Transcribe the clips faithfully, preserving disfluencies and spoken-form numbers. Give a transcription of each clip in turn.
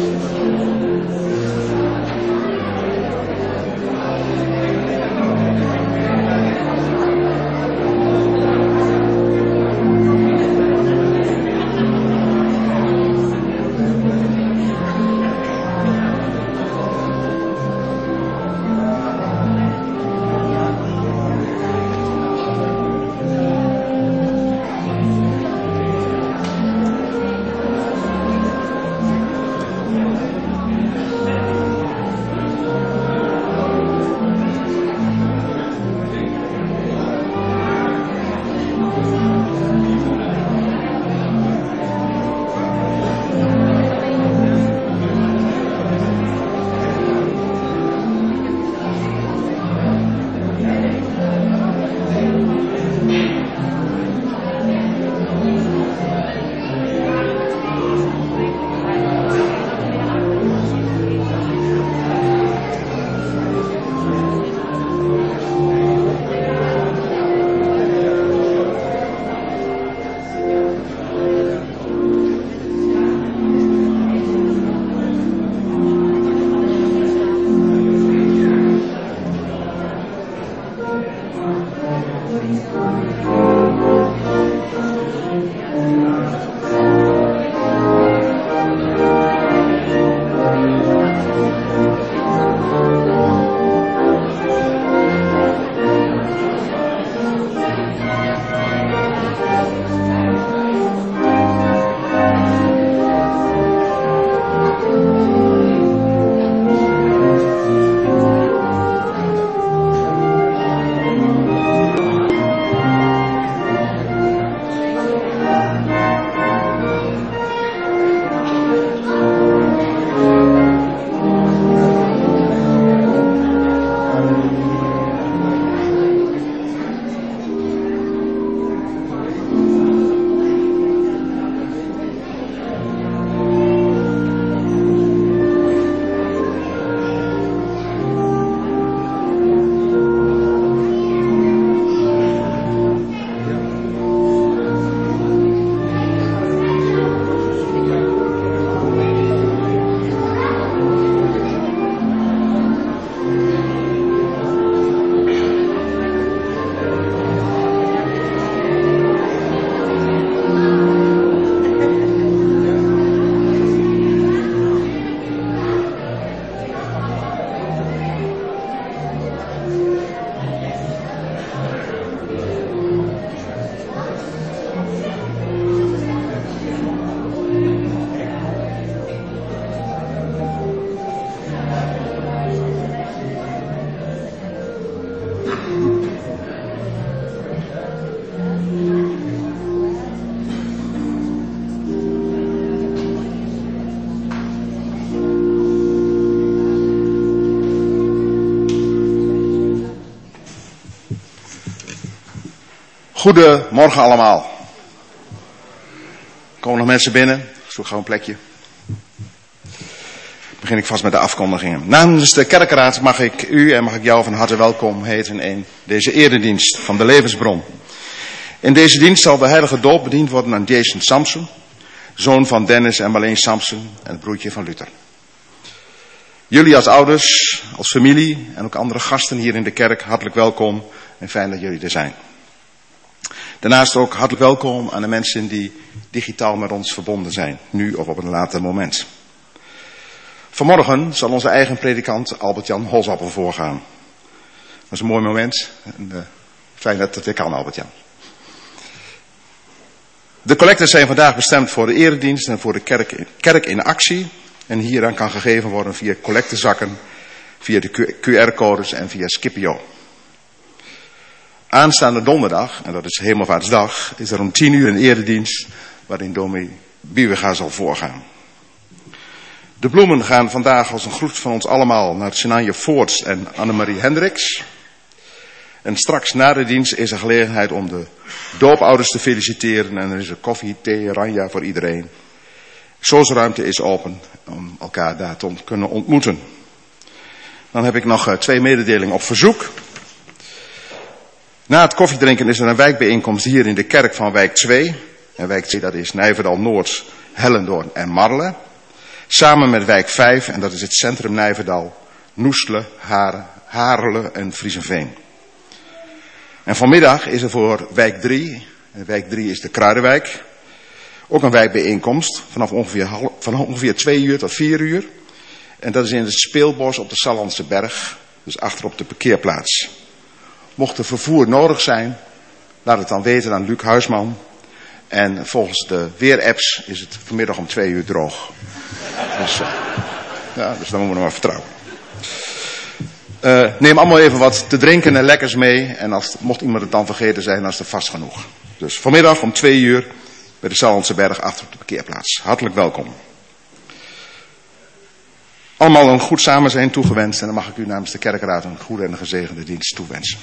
Goedemorgen allemaal. Komen nog mensen binnen? Zoek gewoon een plekje. Begin ik vast met de afkondigingen. Namens de kerkraad mag ik u en mag ik jou van harte welkom heten in deze eredienst van de levensbron. In deze dienst zal de heilige doop bediend worden aan Jason Samson, zoon van Dennis en Marleen Samson en het broertje van Luther. Jullie als ouders, als familie en ook andere gasten hier in de kerk, hartelijk welkom en fijn dat jullie er zijn. Daarnaast ook hartelijk welkom aan de mensen die digitaal met ons verbonden zijn, nu of op een later moment. Vanmorgen zal onze eigen predikant Albert-Jan Holsappel voorgaan. Dat is een mooi moment en uh, fijn dat het weer kan, Albert-Jan. De collecten zijn vandaag bestemd voor de eredienst en voor de kerk, kerk in actie. En hieraan kan gegeven worden via collectezakken, via de Q R-codes en via Scipio. Aanstaande donderdag, en dat is Hemelvaartsdag, is er om tien uur een eredienst waarin dominee Biewega zal voorgaan. De bloemen gaan vandaag als een groet van ons allemaal naar Senanje Voorts en Annemarie Hendricks. En straks na de dienst is er gelegenheid om de doopouders te feliciteren en er is er koffie, thee, ranja voor iedereen. Soosruimte is open om elkaar daar te kunnen ontmoeten. Dan heb ik nog twee mededelingen op verzoek. Na het koffiedrinken is er een wijkbijeenkomst hier in de kerk van wijk twee. En wijk twee, dat is Nijverdal Noord, Hellendoorn en Marle. Samen met wijk vijf, en dat is het centrum Nijverdal, Noestelen, Haren, Harelen en Friesenveen. En vanmiddag is er voor wijk drie, en wijk drie is de Kruidenwijk, ook een wijkbijeenkomst vanaf ongeveer, van ongeveer twee uur tot vier uur. En dat is in het speelbos op de Sallandse Berg, dus achter op de parkeerplaats. Mocht er vervoer nodig zijn, laat het dan weten aan Luc Huisman. En volgens de weerapps is het vanmiddag om twee uur droog. Dus, uh, ja, dus dan moeten we nog maar vertrouwen. Uh, neem allemaal even wat te drinken en lekkers mee. En als, mocht iemand het dan vergeten zijn, dan is het vast genoeg. Dus vanmiddag om twee uur bij de Sallandse Berg achter op de parkeerplaats. Hartelijk welkom. Allemaal een goed samen zijn toegewenst. En dan mag ik u namens de kerkraad een goede en een gezegende dienst toewensen.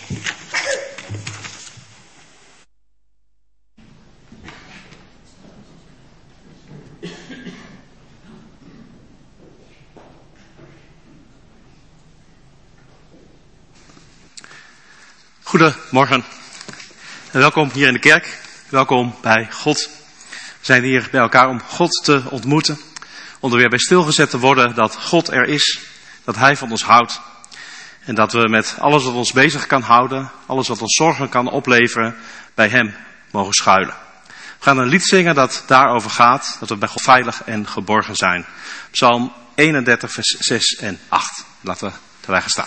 Goedemorgen en welkom hier in de kerk. Welkom bij God. We zijn hier bij elkaar om God te ontmoeten. Om er weer bij stilgezet te worden dat God er is. Dat Hij van ons houdt. En dat we met alles wat ons bezig kan houden. Alles wat ons zorgen kan opleveren. Bij Hem mogen schuilen. We gaan een lied zingen dat daarover gaat. Dat we bij God veilig en geborgen zijn. Psalm eenendertig vers zes en acht. Laten we erbij gaan staan.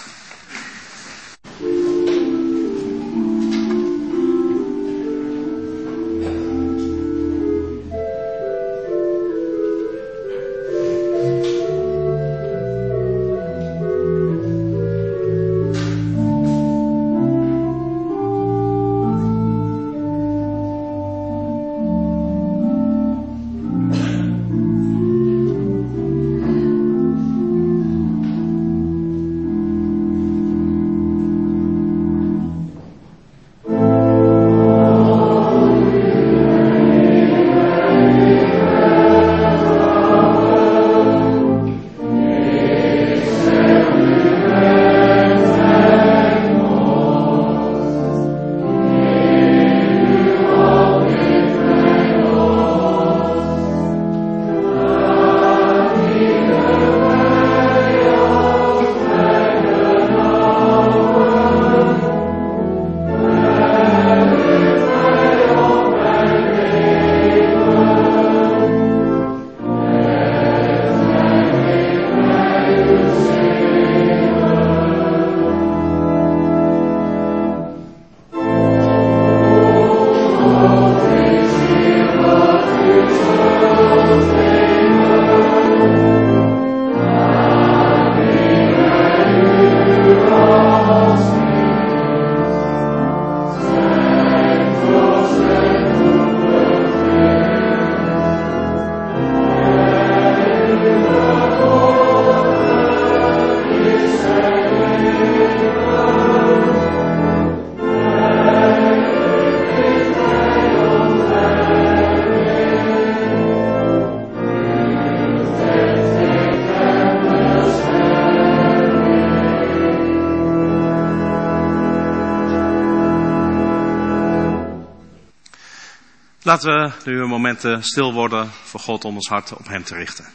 Laten we nu een moment stil worden voor God om ons hart op Hem te richten.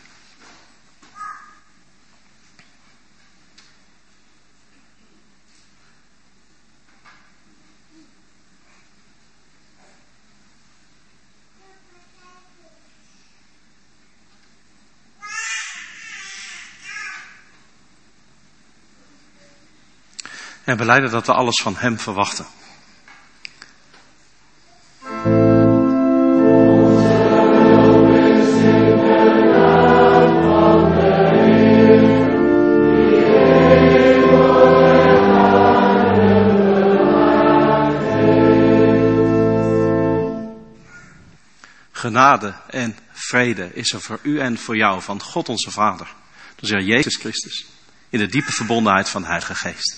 En belijden dat we alles van Hem verwachten. Genade en vrede is er voor u en voor jou van God onze Vader, door Heer Jezus Christus, in de diepe verbondenheid van de Heilige Geest.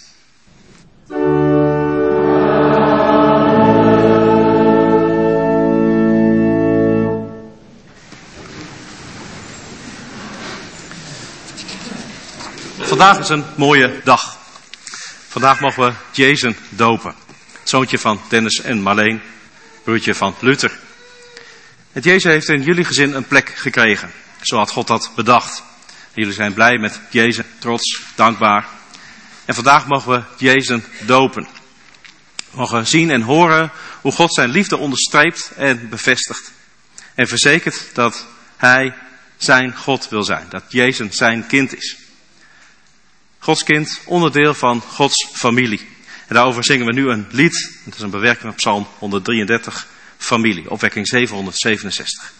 Vandaag is een mooie dag. Vandaag mogen we Jason dopen. Het zoontje van Dennis en Marleen, broertje van Luther. Het Jezus heeft in jullie gezin een plek gekregen. Zo had God dat bedacht. En jullie zijn blij met Jezus, trots, dankbaar. En vandaag mogen we Jezus dopen. We mogen zien en horen hoe God zijn liefde onderstreept en bevestigt. En verzekert dat hij zijn God wil zijn. Dat Jezus zijn kind is. Gods kind, onderdeel van Gods familie. En daarover zingen we nu een lied. Het is een bewerking van Psalm honderddrieëndertig, familie. Opwekking zevenhonderdzevenenzestig.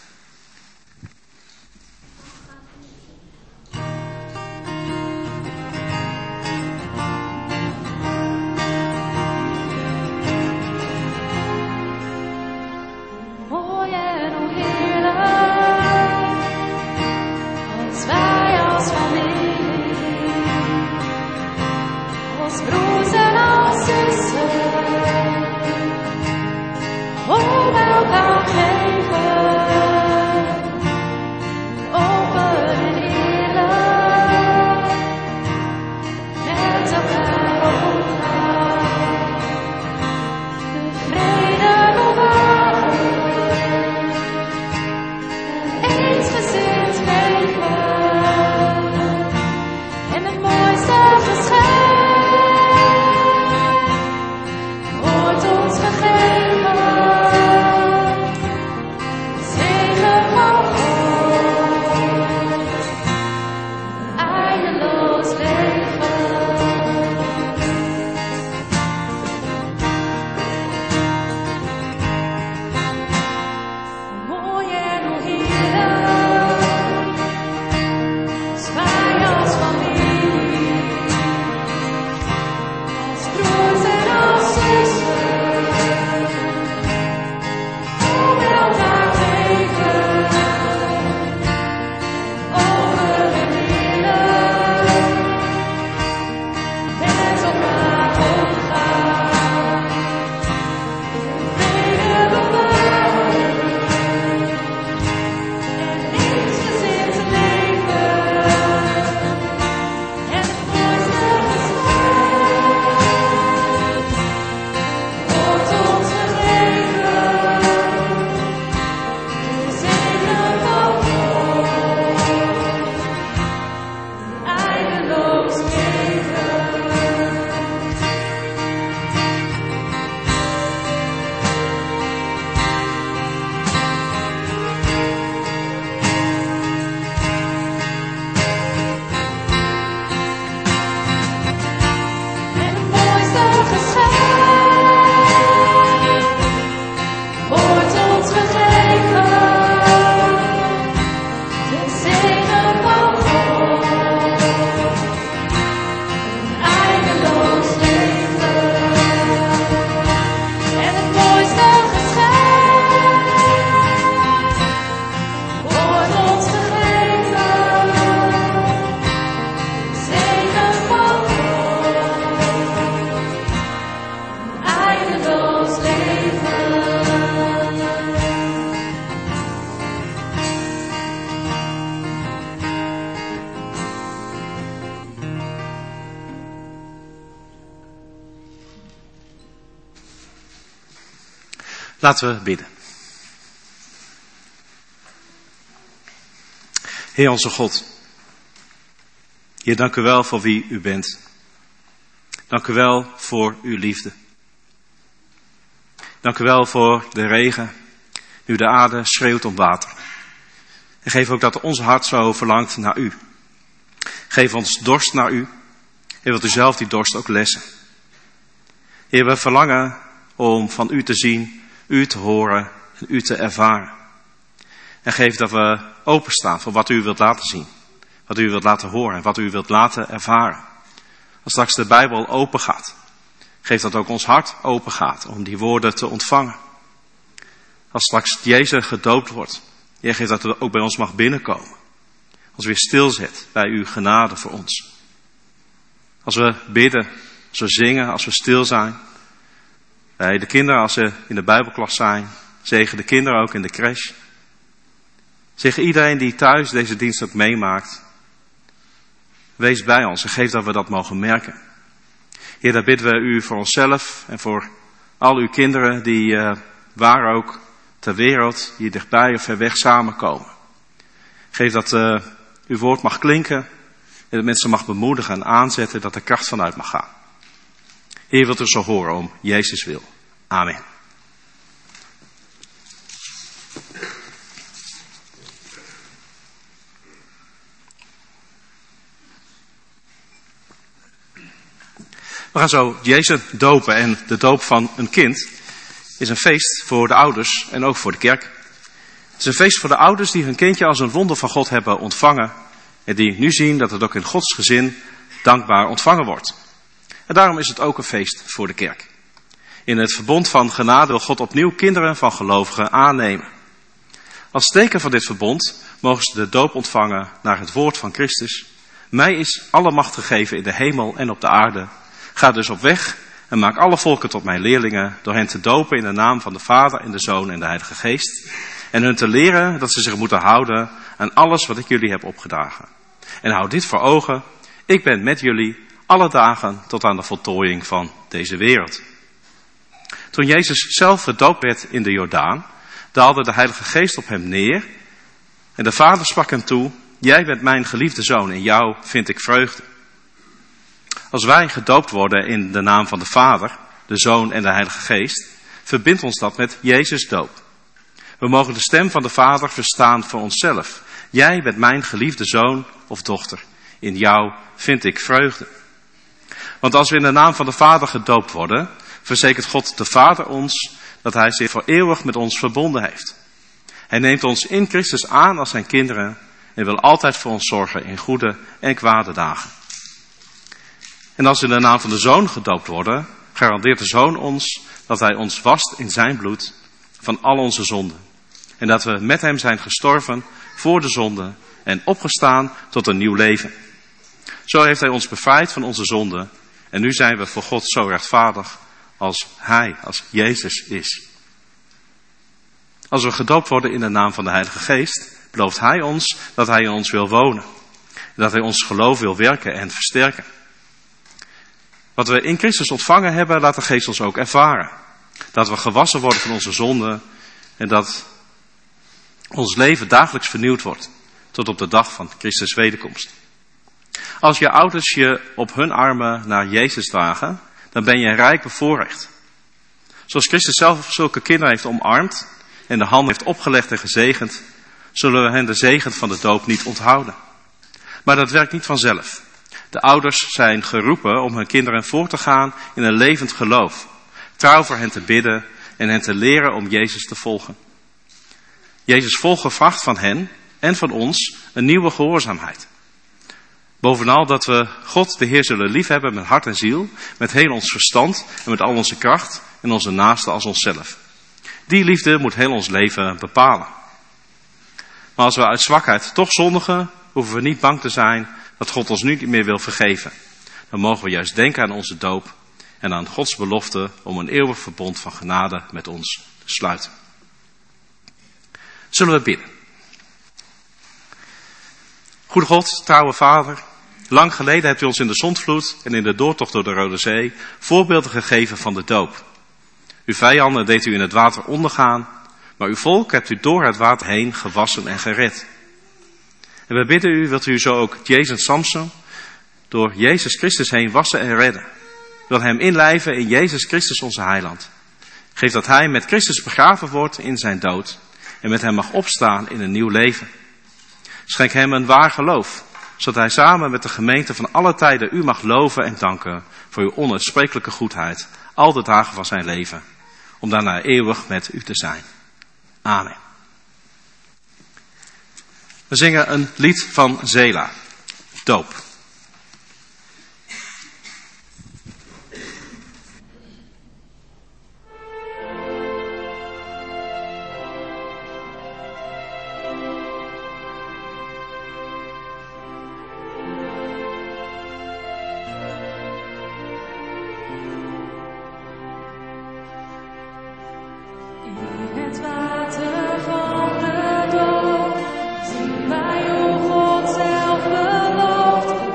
Laten we bidden. Heer onze God, Heer, dank u wel voor wie u bent. Dank u wel voor uw liefde. Dank u wel voor de regen, nu de aarde schreeuwt om water. En geef ook dat ons hart zo verlangt naar u. Geef ons dorst naar u. En wilt u zelf die dorst ook lessen. Heer, we verlangen om van u te zien, u te horen en u te ervaren. En geef dat we openstaan voor wat u wilt laten zien. Wat u wilt laten horen en wat u wilt laten ervaren. Als straks de Bijbel open gaat, geef dat ook ons hart open gaat om die woorden te ontvangen. Als straks Jezus gedoopt wordt, Heer, geef dat het ook bij ons mag binnenkomen. Als weer stilzet bij uw genade voor ons. Als we bidden, als we zingen, als we stil zijn. Bij de kinderen als ze in de Bijbelklas zijn. Zegen de kinderen ook in de crash. Zegen iedereen die thuis deze dienst ook meemaakt. Wees bij ons en geef dat we dat mogen merken. Heer, daar bidden we u voor onszelf en voor al uw kinderen die uh, waar ook ter wereld, hier dichtbij of ver weg samenkomen. Geef dat uh, uw woord mag klinken en dat mensen mag bemoedigen en aanzetten dat er kracht vanuit mag gaan. Heer, wilt u zo horen om Jezus wil. Amen. We gaan zo Jezus dopen en de doop van een kind is een feest voor de ouders en ook voor de kerk. Het is een feest voor de ouders die hun kindje als een wonder van God hebben ontvangen en die nu zien dat het ook in Gods gezin dankbaar ontvangen wordt. En daarom is het ook een feest voor de kerk. In het verbond van genade wil God opnieuw kinderen van gelovigen aannemen. Als teken van dit verbond mogen ze de doop ontvangen naar het woord van Christus. Mij is alle macht gegeven in de hemel en op de aarde. Ga dus op weg en maak alle volken tot mijn leerlingen door hen te dopen in de naam van de Vader en de Zoon en de Heilige Geest. En hun te leren dat ze zich moeten houden aan alles wat ik jullie heb opgedragen. En houd dit voor ogen, ik ben met jullie alle dagen tot aan de voltooiing van deze wereld. Toen Jezus zelf gedoopt werd in de Jordaan, daalde de Heilige Geest op hem neer. En de Vader sprak hem toe, jij bent mijn geliefde Zoon, in jou vind ik vreugde. Als wij gedoopt worden in de naam van de Vader, de Zoon en de Heilige Geest, verbindt ons dat met Jezus' doop. We mogen de stem van de Vader verstaan voor onszelf. Jij bent mijn geliefde zoon of dochter. In jou vind ik vreugde. Want als we in de naam van de Vader gedoopt worden, verzekert God de Vader ons dat hij zich voor eeuwig met ons verbonden heeft. Hij neemt ons in Christus aan als zijn kinderen en wil altijd voor ons zorgen in goede en kwade dagen. En als we in de naam van de Zoon gedoopt worden, garandeert de Zoon ons dat hij ons wast in zijn bloed van al onze zonden. En dat we met hem zijn gestorven voor de zonde en opgestaan tot een nieuw leven. Zo heeft hij ons bevrijd van onze zonden. En nu zijn we voor God zo rechtvaardig als hij, als Jezus is. Als we gedoopt worden in de naam van de Heilige Geest, belooft hij ons dat hij in ons wil wonen. En dat hij ons geloof wil werken en versterken. Wat we in Christus ontvangen hebben, laat de Geest ons ook ervaren. Dat we gewassen worden van onze zonden en dat ons leven dagelijks vernieuwd wordt tot op de dag van Christus' wederkomst. Als je ouders je op hun armen naar Jezus dragen, dan ben je rijk bevoorrecht. Zoals Christus zelf zulke kinderen heeft omarmd en de hand heeft opgelegd en gezegend, zullen we hen de zegen van de doop niet onthouden. Maar dat werkt niet vanzelf. De ouders zijn geroepen om hun kinderen voor te gaan in een levend geloof, trouw voor hen te bidden en hen te leren om Jezus te volgen. Jezus volgen vraagt van hen en van ons een nieuwe gehoorzaamheid. Bovenal dat we God de Heer zullen liefhebben met hart en ziel, met heel ons verstand en met al onze kracht en onze naaste als onszelf. Die liefde moet heel ons leven bepalen. Maar als we uit zwakheid toch zondigen, hoeven we niet bang te zijn dat God ons nu niet meer wil vergeven. Dan mogen we juist denken aan onze doop en aan Gods belofte om een eeuwig verbond van genade met ons te sluiten. Zullen we bidden? Goede God, trouwe Vader, lang geleden hebt u ons in de zondvloed en in de doortocht door de Rode Zee voorbeelden gegeven van de doop. Uw vijanden deed u in het water ondergaan, maar uw volk hebt u door het water heen gewassen en gered. En we bidden u, wilt u zo ook Jezus en Samson door Jezus Christus heen wassen en redden. Wil hem inlijven in Jezus Christus onze heiland. Geef dat hij met Christus begraven wordt in zijn dood en met hem mag opstaan in een nieuw leven. Schenk hem een waar geloof, zodat hij samen met de gemeente van alle tijden u mag loven en danken voor uw onuitsprekelijke goedheid, al de dagen van zijn leven, om daarna eeuwig met u te zijn. Amen. We zingen een lied van Zela, doop. Zelf beloofd.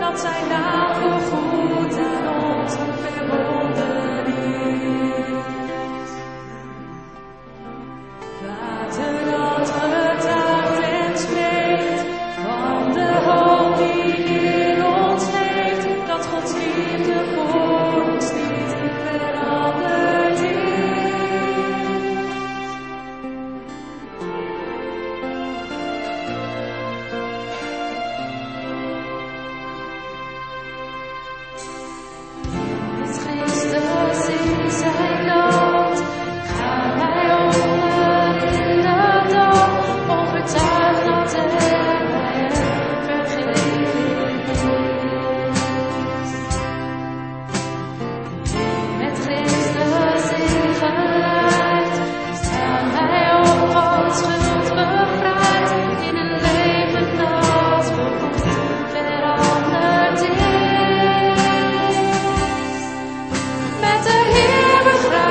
Met de Heer begraven.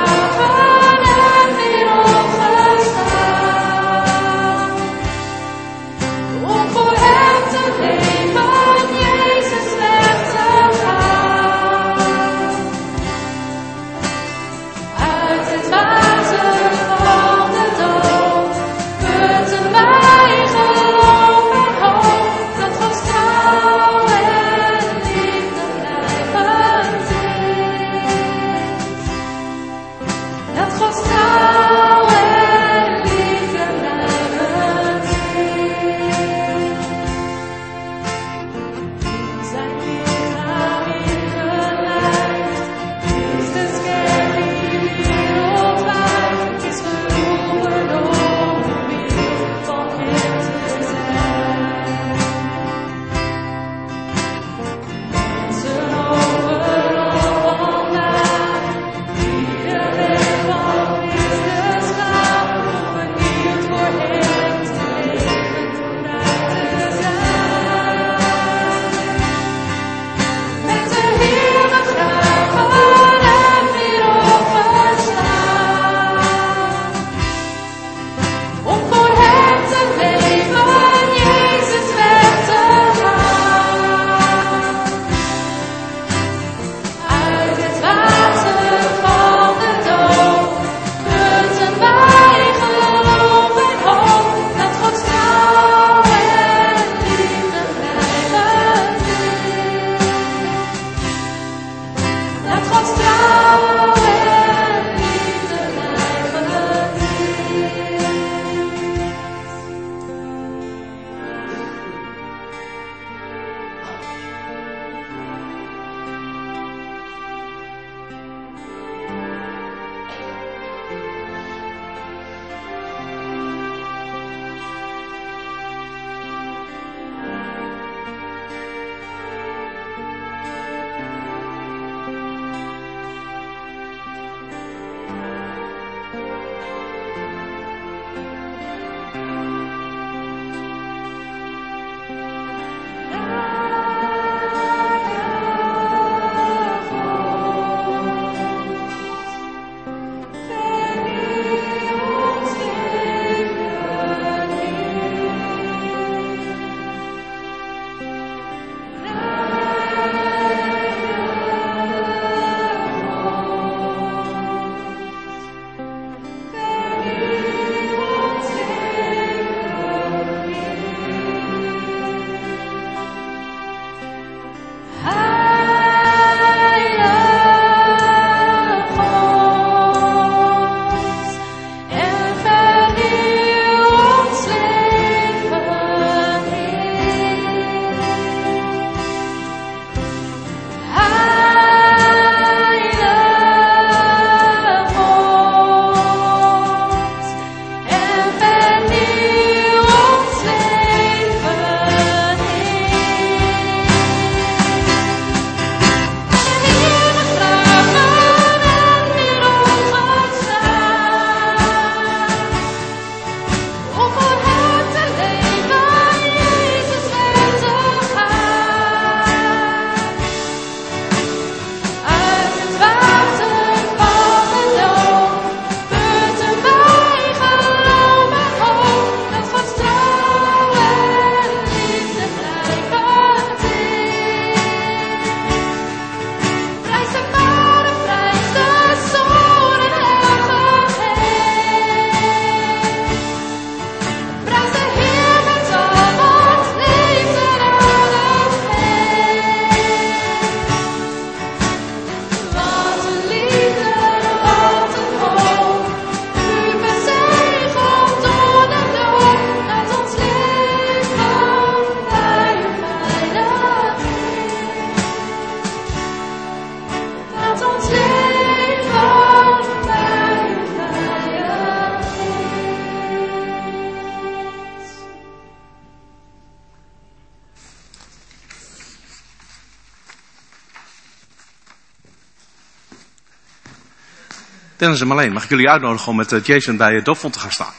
Dennis en Marleen, mag ik jullie uitnodigen om met uh, Jason bij het doopvont te gaan staan?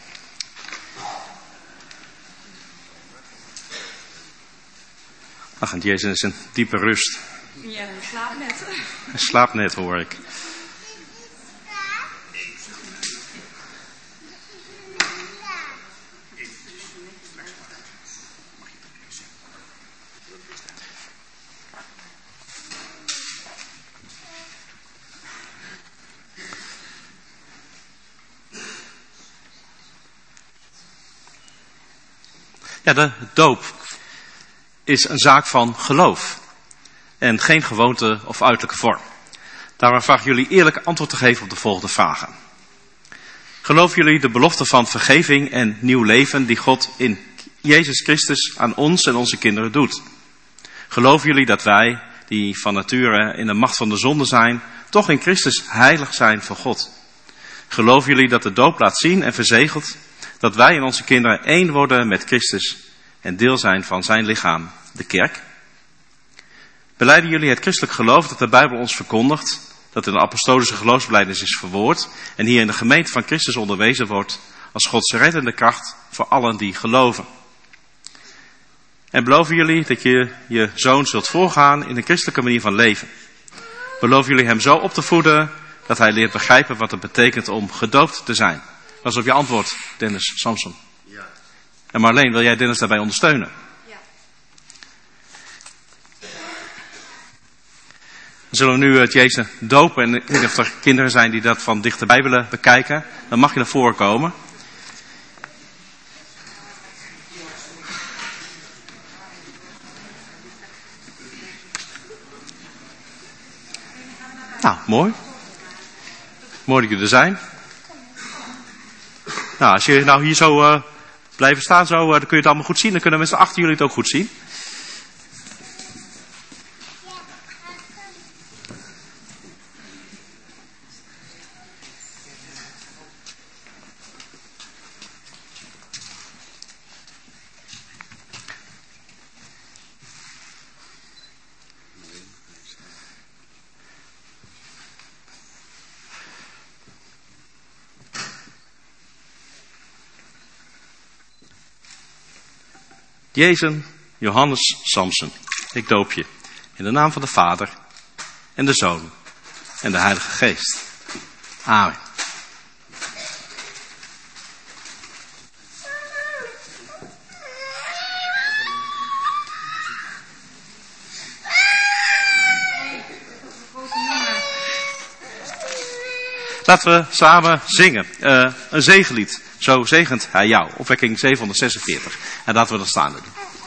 Ach, en Jason is in diepe rust. Ja, hij slaapt net. Hij slaapt net, hoor ik. Ja, de doop is een zaak van geloof en geen gewoonte of uiterlijke vorm. Daarom vraag ik jullie eerlijk antwoord te geven op de volgende vragen. Geloven jullie de belofte van vergeving en nieuw leven die God in Jezus Christus aan ons en onze kinderen doet? Geloven jullie dat wij, die van nature in de macht van de zonde zijn, toch in Christus heilig zijn voor God? Geloven jullie dat de doop laat zien en verzegelt dat wij en onze kinderen één worden met Christus en deel zijn van zijn lichaam, de kerk? Belijden jullie het christelijk geloof dat de Bijbel ons verkondigt, dat in de apostolische geloofsbelijdenis is verwoord en hier in de gemeente van Christus onderwezen wordt als Gods reddende kracht voor allen die geloven? En beloven jullie dat je je zoon zult voorgaan in de christelijke manier van leven? Beloven jullie hem zo op te voeden dat hij leert begrijpen wat het betekent om gedoopt te zijn? Dat is op je antwoord, Dennis Samson. Ja. En Marleen, wil jij Dennis daarbij ondersteunen? Ja. Dan zullen we nu het Jason dopen. En ik weet niet of er kinderen zijn die dat van dichterbij willen bekijken. Dan mag je naar voren komen. Nou, mooi. Mooi dat jullie er zijn. Nou, als je nou hier zo uh, blijven staan, zo, uh, dan kun je het allemaal goed zien. Dan kunnen mensen achter jullie het ook goed zien. Jason Johannes Samson, ik doop je in de naam van de Vader en de Zoon en de Heilige Geest. Amen. Laten we samen zingen. Uh, een zegenlied. Zo zegent hij jou. Opwekking zevenhonderdzesenveertig. En laten we dat staan doen.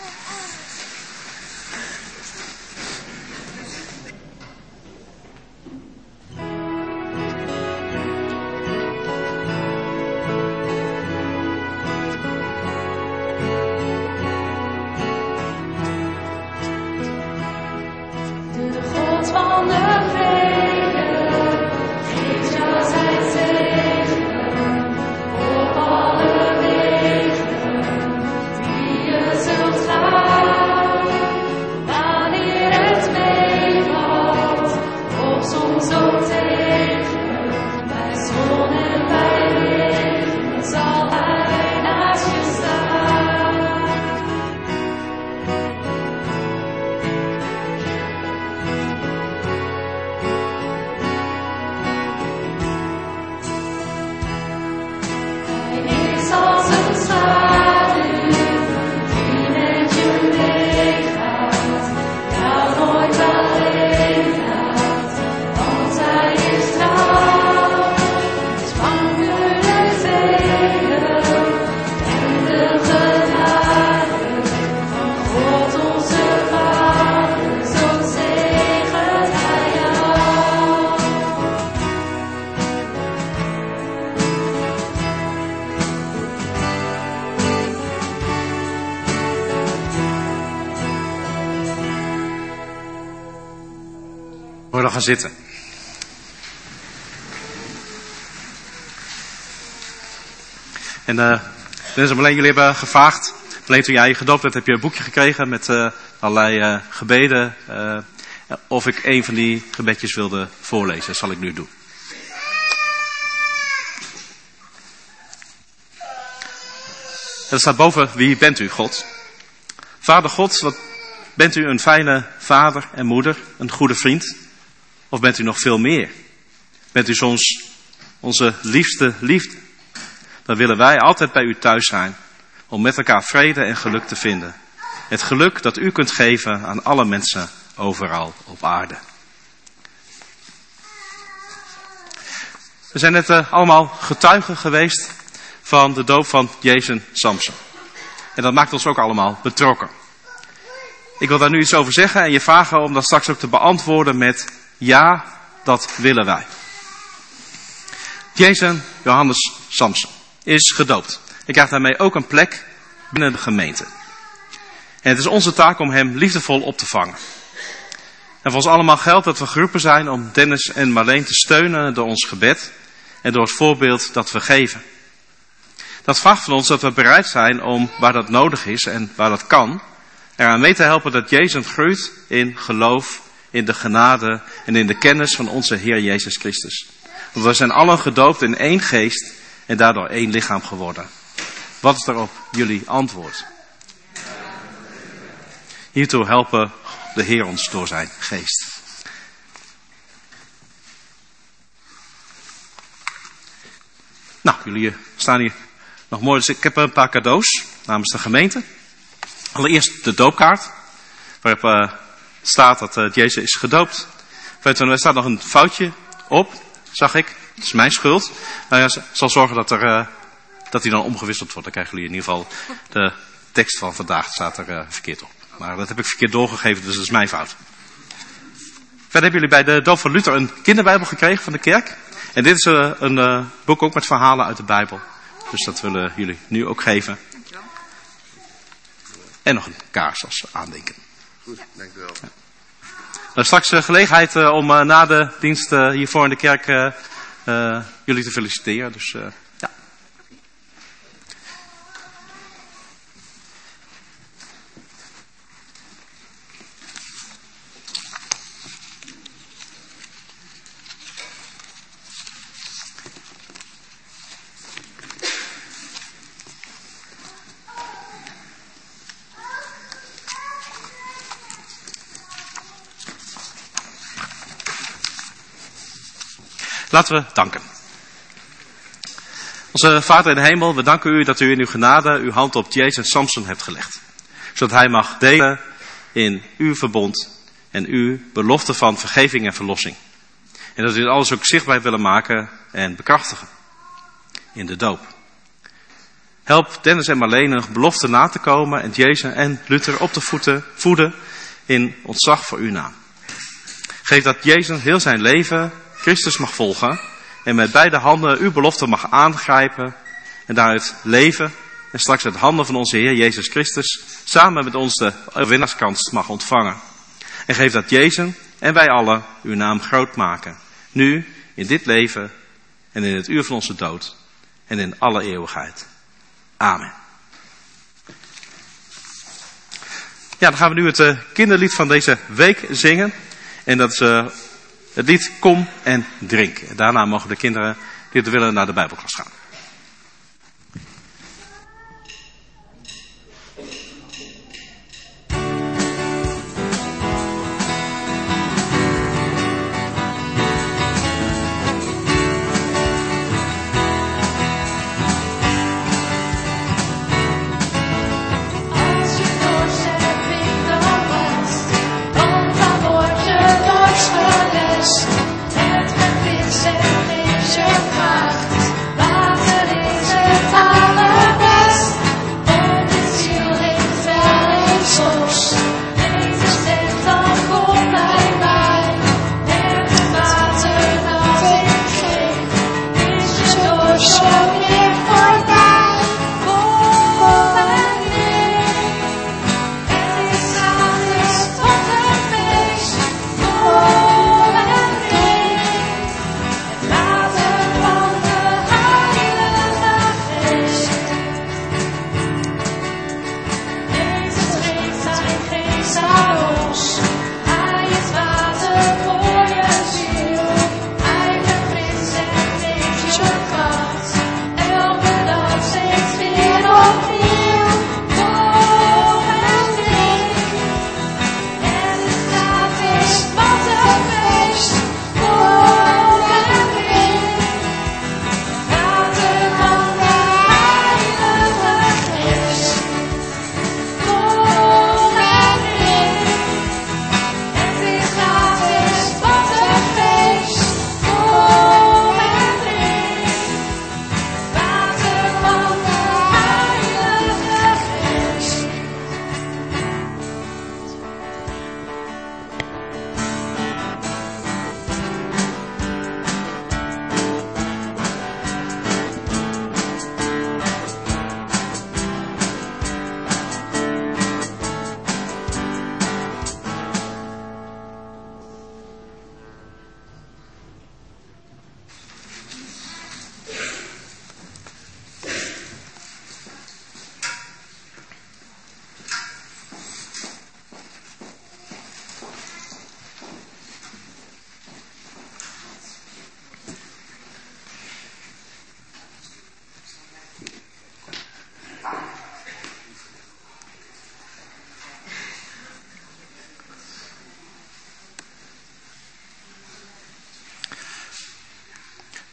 Gaan zitten. En uh, Dennis en Marleen, jullie hebben gevraagd. Alleen toen jij gedoopt werd, heb je een boekje gekregen met uh, allerlei uh, gebeden. Uh, of ik een van die gebedjes wilde voorlezen. Dat zal ik nu doen. er staat boven, wie bent u, God? Vader God, wat bent u een fijne vader en moeder, een goede vriend? Of bent u nog veel meer? Bent u soms onze liefste liefde? Dan willen wij altijd bij u thuis zijn, om met elkaar vrede en geluk te vinden. Het geluk dat u kunt geven aan alle mensen overal op aarde. We zijn net uh, allemaal getuigen geweest van de doop van Jason Samson. En dat maakt ons ook allemaal betrokken. Ik wil daar nu iets over zeggen en je vragen om dat straks ook te beantwoorden met ja, dat willen wij. Jason Johannes Samson is gedoopt. Hij krijgt daarmee ook een plek binnen de gemeente. En het is onze taak om hem liefdevol op te vangen. En voor ons allemaal geldt dat we geroepen zijn om Dennis en Marleen te steunen door ons gebed en door het voorbeeld dat we geven. Dat vraagt van ons dat we bereid zijn om, waar dat nodig is en waar dat kan, eraan mee te helpen dat Jezus groeit in geloof, in de genade en in de kennis van onze Heer Jezus Christus. Want we zijn allen gedoopt in één geest en daardoor één lichaam geworden. Wat is daarop jullie antwoord? Hiertoe helpen de Heer ons door zijn geest. Nou, jullie staan hier nog mooi. Dus ik heb een paar cadeaus namens de gemeente. Allereerst de doopkaart. Waarop uh, staat dat uh, Jezus is gedoopt. Er staat nog een foutje op, zag ik. Dat is mijn schuld. Nou ja, zal zorgen dat, er, uh, dat die dan omgewisseld wordt. Dan krijgen jullie in ieder geval de tekst van vandaag. Staat er uh, verkeerd op. Maar dat heb ik verkeerd doorgegeven, dus dat is mijn fout. Verder hebben jullie bij de doop van Luther een kinderbijbel gekregen van de kerk. En dit is uh, een uh, boek ook met verhalen uit de Bijbel. Dus dat willen jullie nu ook geven. En nog een kaars als aandenken. Goed, dank u wel. Ja. Nou, straks uh, gelegenheid uh, om uh, na de dienst uh, hiervoor in de kerk uh, uh, jullie te feliciteren. Dus uh, ja. Laten we danken. Onze Vader in de hemel, we danken u dat u in uw genade uw hand op Jason Samson hebt gelegd. Zodat hij mag delen in uw verbond en uw belofte van vergeving en verlossing. En dat u dit alles ook zichtbaar willen maken en bekrachtigen in de doop. Help Dennis en Marleen een belofte na te komen en Jason en Luther op te voeden, voeden in ontzag voor uw naam. Geef dat Jason heel zijn leven Christus mag volgen en met beide handen uw belofte mag aangrijpen en daaruit leven en straks uit handen van onze Heer Jezus Christus samen met ons de winnaarskans mag ontvangen. En geef dat Jezus en wij allen uw naam groot maken, nu, in dit leven en in het uur van onze dood en in alle eeuwigheid. Amen. Ja, dan gaan we nu het uh, kinderlied van deze week zingen en dat is uh, het lied Kom en Drink. En daarna mogen de kinderen die het willen naar de Bijbelklas gaan. Het met is en is je macht.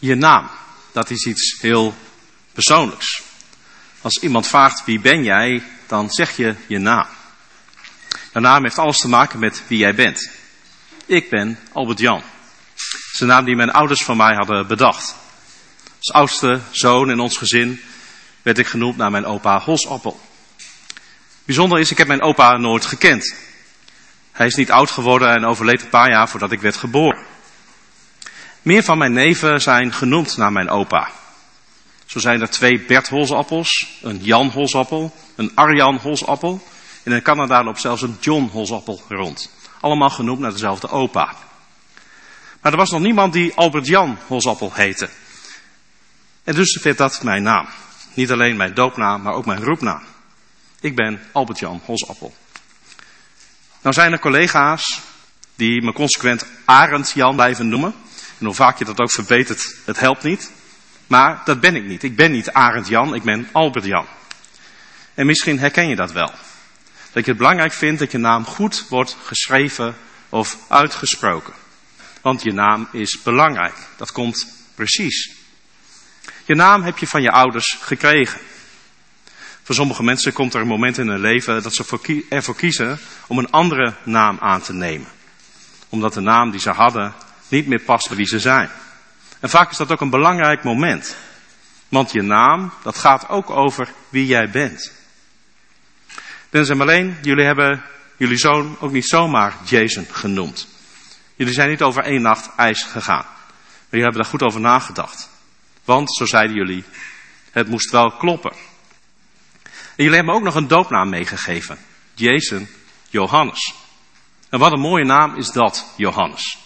Je naam, dat is iets heel persoonlijks. Als iemand vraagt wie ben jij, dan zeg je je naam. Jouw naam heeft alles te maken met wie jij bent. Ik ben Albert Jan. Dat is de naam die mijn ouders van mij hadden bedacht. Als oudste zoon in ons gezin werd ik genoemd naar mijn opa Holsappel. Bijzonder is, ik heb mijn opa nooit gekend. Hij is niet oud geworden en overleed een paar jaar voordat ik werd geboren. Meer van mijn neven zijn genoemd naar mijn opa. Zo zijn er twee Bert Holsappels, een Jan Holsappel, een Arjan Holsappel. En in Canada loopt zelfs een John Holsappel rond. Allemaal genoemd naar dezelfde opa. Maar er was nog niemand die Albert Jan Holsappel heette. En dus werd dat mijn naam. Niet alleen mijn doopnaam, maar ook mijn roepnaam. Ik ben Albert Jan Holsappel. Nou zijn er collega's die me consequent Arend Jan blijven noemen. En hoe vaak je dat ook verbetert, het helpt niet. Maar dat ben ik niet. Ik ben niet Arend Jan, ik ben Albert Jan. En misschien herken je dat wel. Dat je het belangrijk vindt dat je naam goed wordt geschreven of uitgesproken. Want je naam is belangrijk. Dat komt precies. Je naam heb je van je ouders gekregen. Voor sommige mensen komt er een moment in hun leven dat ze ervoor kiezen om een andere naam aan te nemen. Omdat de naam die ze hadden niet meer past bij wie ze zijn. En vaak is dat ook een belangrijk moment. Want je naam, dat gaat ook over wie jij bent. Dennis en Marleen, jullie hebben jullie zoon ook niet zomaar Jason genoemd. Jullie zijn niet over één nacht ijs gegaan. Maar jullie hebben daar goed over nagedacht. Want, zo zeiden jullie, het moest wel kloppen. En jullie hebben ook nog een doopnaam meegegeven. Jason Johannes. En wat een mooie naam is dat, Johannes.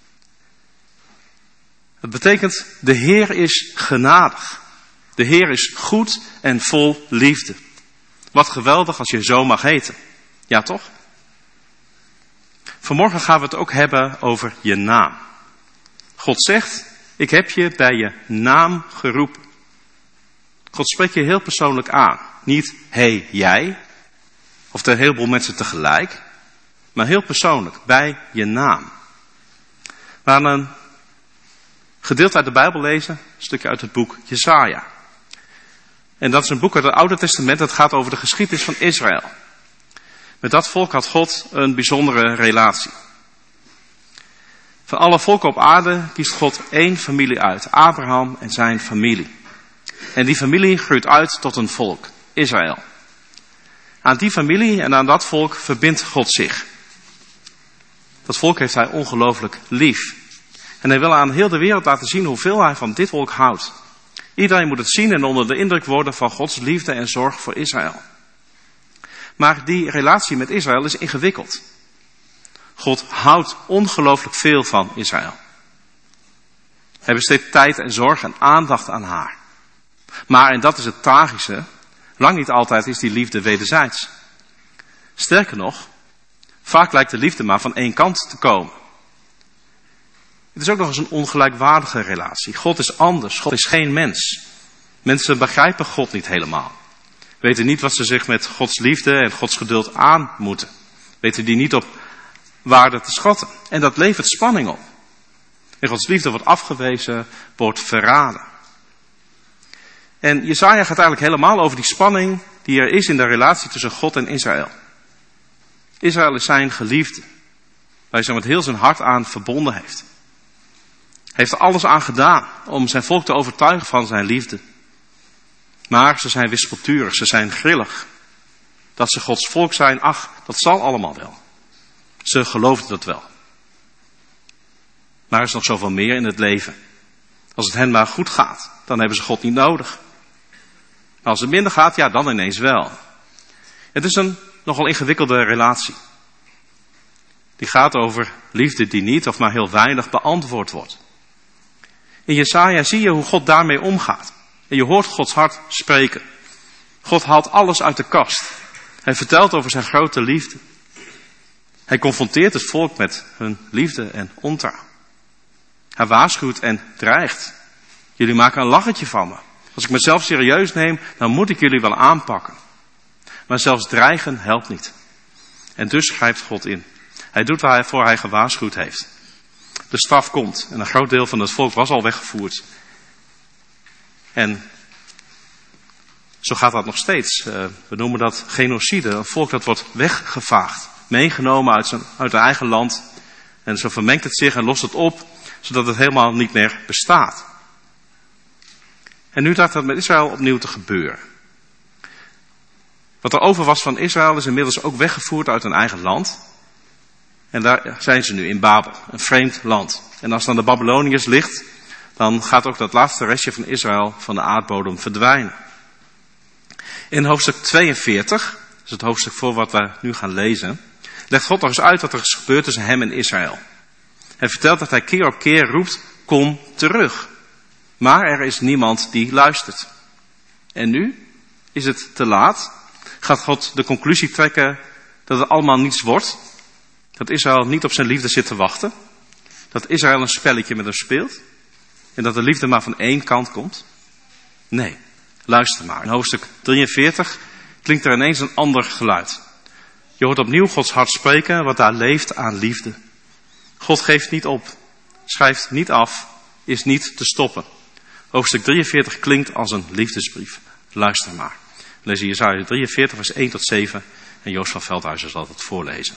Het betekent, de Heer is genadig. De Heer is goed en vol liefde. Wat geweldig als je zo mag heten. Ja, toch? Vanmorgen gaan we het ook hebben over je naam. God zegt, ik heb je bij je naam geroepen. God spreekt je heel persoonlijk aan. Niet, hey, jij. Of tegen een heleboel mensen tegelijk. Maar heel persoonlijk, bij je naam. We gaan een gedeelte uit de Bijbel lezen. Een stukje uit het boek Jesaja. En dat is een boek uit het Oude Testament. Dat gaat over de geschiedenis van Israël. Met dat volk had God een bijzondere relatie. Van alle volken op aarde kiest God één familie uit. Abraham en zijn familie. En die familie groeit uit tot een volk. Israël. Aan die familie en aan dat volk verbindt God zich. Dat volk heeft hij ongelooflijk lief. En hij wil aan heel de wereld laten zien hoeveel hij van dit volk houdt. Iedereen moet het zien en onder de indruk worden van Gods liefde en zorg voor Israël. Maar die relatie met Israël is ingewikkeld. God houdt ongelooflijk veel van Israël. Hij besteedt tijd en zorg en aandacht aan haar. Maar, en dat is het tragische, lang niet altijd is die liefde wederzijds. Sterker nog, vaak lijkt de liefde maar van één kant te komen. Het is ook nog eens een ongelijkwaardige relatie. God is anders, God is geen mens. Mensen begrijpen God niet helemaal. Weten niet wat ze zich met Gods liefde en Gods geduld aan moeten. Weten die niet op waarde te schatten. En dat levert spanning op. En Gods liefde wordt afgewezen, wordt verraden. En Jesaja gaat eigenlijk helemaal over die spanning die er is in de relatie tussen God en Israël. Israël is zijn geliefde, waar hij zich met heel zijn hart aan verbonden heeft. Hij heeft er alles aan gedaan om zijn volk te overtuigen van zijn liefde. Maar ze zijn wispelturig, ze zijn grillig. Dat ze Gods volk zijn, ach, dat zal allemaal wel. Ze geloofden dat wel. Maar er is nog zoveel meer in het leven. Als het hen maar goed gaat, dan hebben ze God niet nodig. Maar als het minder gaat, ja, dan ineens wel. Het is een nogal ingewikkelde relatie. Die gaat over liefde die niet of maar heel weinig beantwoord wordt. In Jesaja zie je hoe God daarmee omgaat. En je hoort Gods hart spreken. God haalt alles uit de kast. Hij vertelt over zijn grote liefde. Hij confronteert het volk met hun liefde en ontrouw. Hij waarschuwt en dreigt. Jullie maken een lachetje van me. Als ik mezelf serieus neem, dan moet ik jullie wel aanpakken. Maar zelfs dreigen helpt niet. En dus grijpt God in. Hij doet waarvoor hij gewaarschuwd heeft. De straf komt en een groot deel van het volk was al weggevoerd. En zo gaat dat nog steeds. Uh, we noemen dat genocide. Een volk dat wordt weggevaagd. Meegenomen uit zijn uit hun eigen land. En zo vermengt het zich en lost het op. Zodat het helemaal niet meer bestaat. En nu dacht dat met Israël opnieuw te gebeuren. Wat er over was van Israël is inmiddels ook weggevoerd uit hun eigen land. En daar zijn ze nu in Babel. Een vreemd land. En als dan de Babyloniërs ligt. Dan gaat ook dat laatste restje van Israël van de aardbodem verdwijnen. In hoofdstuk tweeënveertig, dat is het hoofdstuk voor wat we nu gaan lezen, legt God nog eens uit wat er is gebeurd tussen hem en Israël. Hij vertelt dat hij keer op keer roept, kom terug. Maar er is niemand die luistert. En nu is het te laat. Gaat God de conclusie trekken dat het allemaal niets wordt. Dat Israël niet op zijn liefde zit te wachten. Dat Israël een spelletje met hem speelt. En dat de liefde maar van één kant komt. Nee. Luister maar, in hoofdstuk drieënveertig klinkt er ineens een ander geluid. Je hoort opnieuw Gods hart spreken wat daar leeft aan liefde. God geeft niet op, schrijft niet af, is niet te stoppen. Hoofdstuk drieënveertig klinkt als een liefdesbrief. Luister maar. We lezen Jesaja drieënveertig vers één tot zeven en Joost van Veldhuizen zal het voorlezen.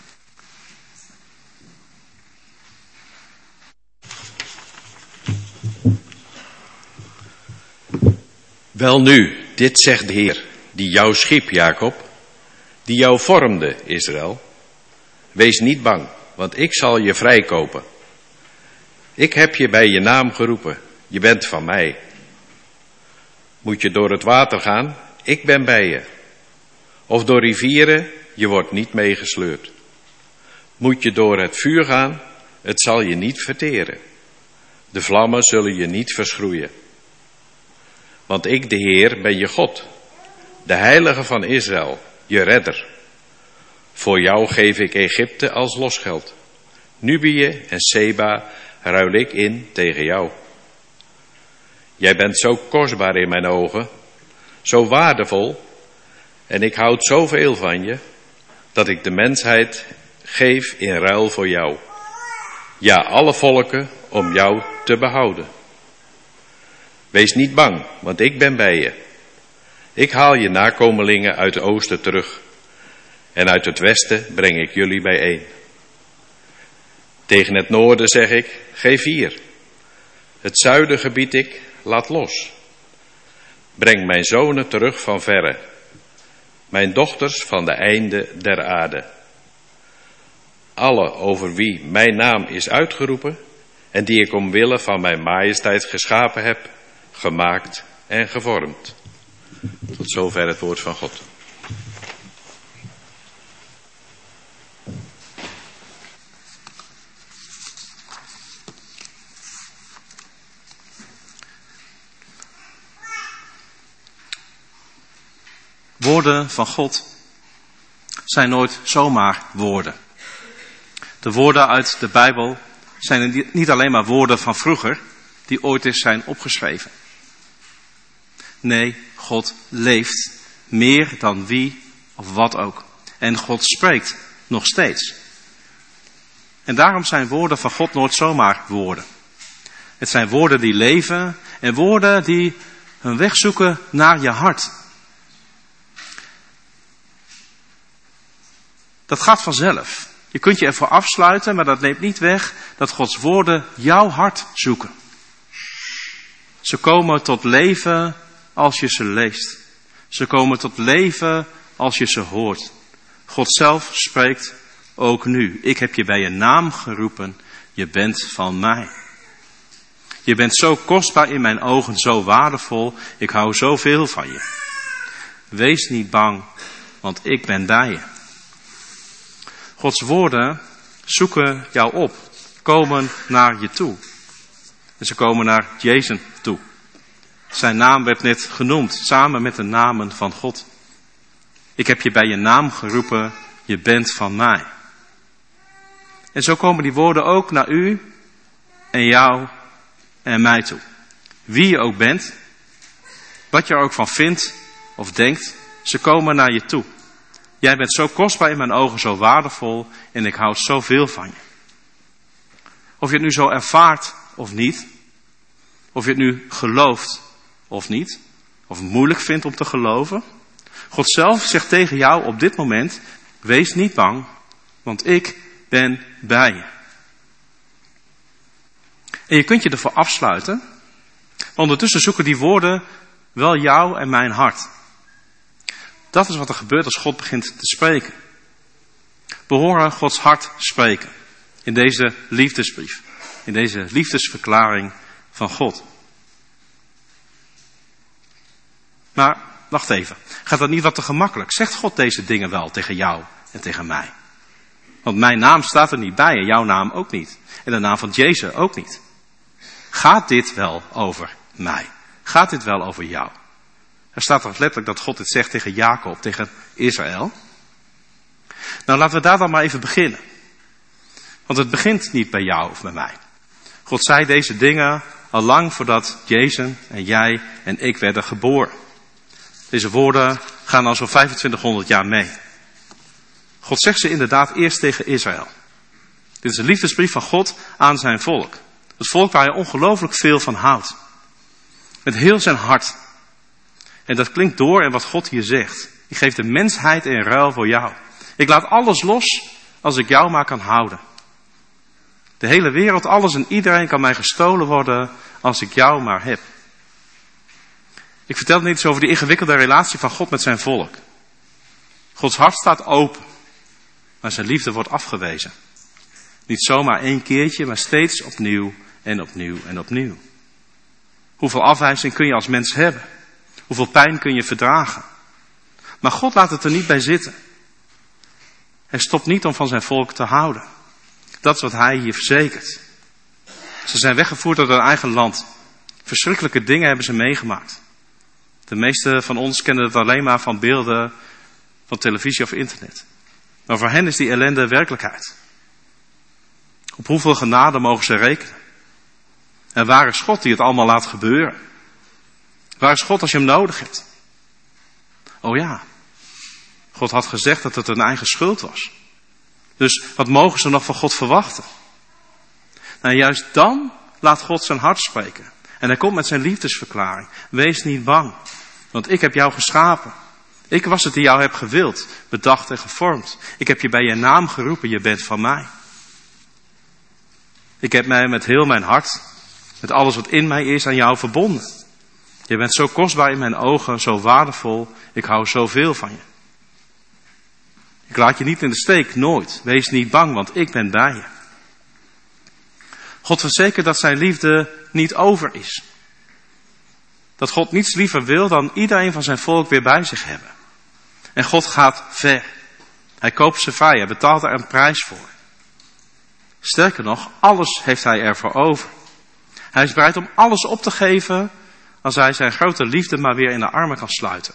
Welnu, dit zegt de Heer, die jou schiep, Jacob, die jou vormde, Israël. Wees niet bang, want ik zal je vrijkopen. Ik heb je bij je naam geroepen, je bent van mij. Moet je door het water gaan, ik ben bij je. Of door rivieren, je wordt niet meegesleurd. Moet je door het vuur gaan, het zal je niet verteren. De vlammen zullen je niet verschroeien. Want ik, de Heer, ben je God, de Heilige van Israël, je redder. Voor jou geef ik Egypte als losgeld. Nubië en Seba ruil ik in tegen jou. Jij bent zo kostbaar in mijn ogen, zo waardevol, en ik houd zoveel van je, dat ik de mensheid geef in ruil voor jou. Ja, alle volken om jou te behouden. Wees niet bang, want ik ben bij je. Ik haal je nakomelingen uit het oosten terug. En uit het westen breng ik jullie bijeen. Tegen het noorden zeg ik, geef hier. Het zuiden gebied ik, laat los. Breng mijn zonen terug van verre. Mijn dochters van de einden der aarde. Alle over wie mijn naam is uitgeroepen en die ik omwille van mijn majesteit geschapen heb, gemaakt en gevormd. Tot zover het woord van God. Woorden van God zijn nooit zomaar woorden. De woorden uit de Bijbel zijn niet alleen maar woorden van vroeger, die ooit eens zijn opgeschreven. Nee, God leeft meer dan wie of wat ook. En God spreekt nog steeds. En daarom zijn woorden van God nooit zomaar woorden. Het zijn woorden die leven en woorden die hun weg zoeken naar je hart. Dat gaat vanzelf. Je kunt je ervoor afsluiten, maar dat neemt niet weg dat Gods woorden jouw hart zoeken. Ze komen tot leven als je ze leest. Ze komen tot leven als je ze hoort. God zelf spreekt ook nu. Ik heb je bij je naam geroepen. Je bent van mij. Je bent zo kostbaar in mijn ogen, zo waardevol. Ik hou zoveel van je. Wees niet bang, want ik ben bij je. Gods woorden zoeken jou op, komen naar je toe. En ze komen naar Jezus toe. Zijn naam werd net genoemd, samen met de namen van God. Ik heb je bij je naam geroepen, je bent van mij. En zo komen die woorden ook naar u en jou en mij toe. Wie je ook bent, wat je er ook van vindt of denkt, ze komen naar je toe. Jij bent zo kostbaar in mijn ogen, zo waardevol en ik houd zoveel van je. Of je het nu zo ervaart of niet, of je het nu gelooft of niet, of het moeilijk vindt om te geloven. God zelf zegt tegen jou op dit moment, wees niet bang, want ik ben bij je. En je kunt je ervoor afsluiten, maar ondertussen zoeken die woorden wel jou en mijn hart. Dat is wat er gebeurt als God begint te spreken. We horen Gods hart spreken in deze liefdesbrief, in deze liefdesverklaring van God. Maar, wacht even, gaat dat niet wat te gemakkelijk? Zegt God deze dingen wel tegen jou en tegen mij? Want mijn naam staat er niet bij en jouw naam ook niet. En de naam van Jezus ook niet. Gaat dit wel over mij? Gaat dit wel over jou? Er staat er letterlijk dat God dit zegt tegen Jacob, tegen Israël. Nou, laten we daar dan maar even beginnen. Want het begint niet bij jou of bij mij. God zei deze dingen al lang voordat Jezus en jij en ik werden geboren. Deze woorden gaan al zo'n vijfentwintighonderd jaar mee. God zegt ze inderdaad eerst tegen Israël. Dit is een liefdesbrief van God aan zijn volk. Het volk waar hij ongelooflijk veel van houdt. Met heel zijn hart. En dat klinkt door in wat God hier zegt. Ik geef de mensheid in ruil voor jou. Ik laat alles los als ik jou maar kan houden. De hele wereld, alles en iedereen kan mij gestolen worden als ik jou maar heb. Ik vertel niet eens over die ingewikkelde relatie van God met zijn volk. Gods hart staat open, maar zijn liefde wordt afgewezen. Niet zomaar één keertje, maar steeds opnieuw en opnieuw en opnieuw. Hoeveel afwijzing kun je als mens hebben? Hoeveel pijn kun je verdragen? Maar God laat het er niet bij zitten. Hij stopt niet om van zijn volk te houden. Dat is wat hij hier verzekert. Ze zijn weggevoerd uit hun eigen land. Verschrikkelijke dingen hebben ze meegemaakt. De meeste van ons kennen het alleen maar van beelden van televisie of internet. Maar voor hen is die ellende werkelijkheid. Op hoeveel genade mogen ze rekenen? En waar is God die het allemaal laat gebeuren? Waar is God als je hem nodig hebt? Oh ja, God had gezegd dat het hun eigen schuld was. Dus wat mogen ze nog van God verwachten? Nou, juist dan laat God zijn hart spreken. En hij komt met zijn liefdesverklaring. Wees niet bang, want ik heb jou geschapen. Ik was het die jou heb gewild, bedacht en gevormd. Ik heb je bij je naam geroepen, je bent van mij. Ik heb mij met heel mijn hart, met alles wat in mij is, aan jou verbonden. Je bent zo kostbaar in mijn ogen, zo waardevol. Ik hou zoveel van je. Ik laat je niet in de steek, nooit. Wees niet bang, want ik ben bij je. God verzekert dat zijn liefde niet over is. Dat God niets liever wil dan iedereen van zijn volk weer bij zich hebben. En God gaat ver. Hij koopt ze vrij, hij betaalt er een prijs voor. Sterker nog, alles heeft hij ervoor over. Hij is bereid om alles op te geven als hij zijn grote liefde maar weer in de armen kan sluiten.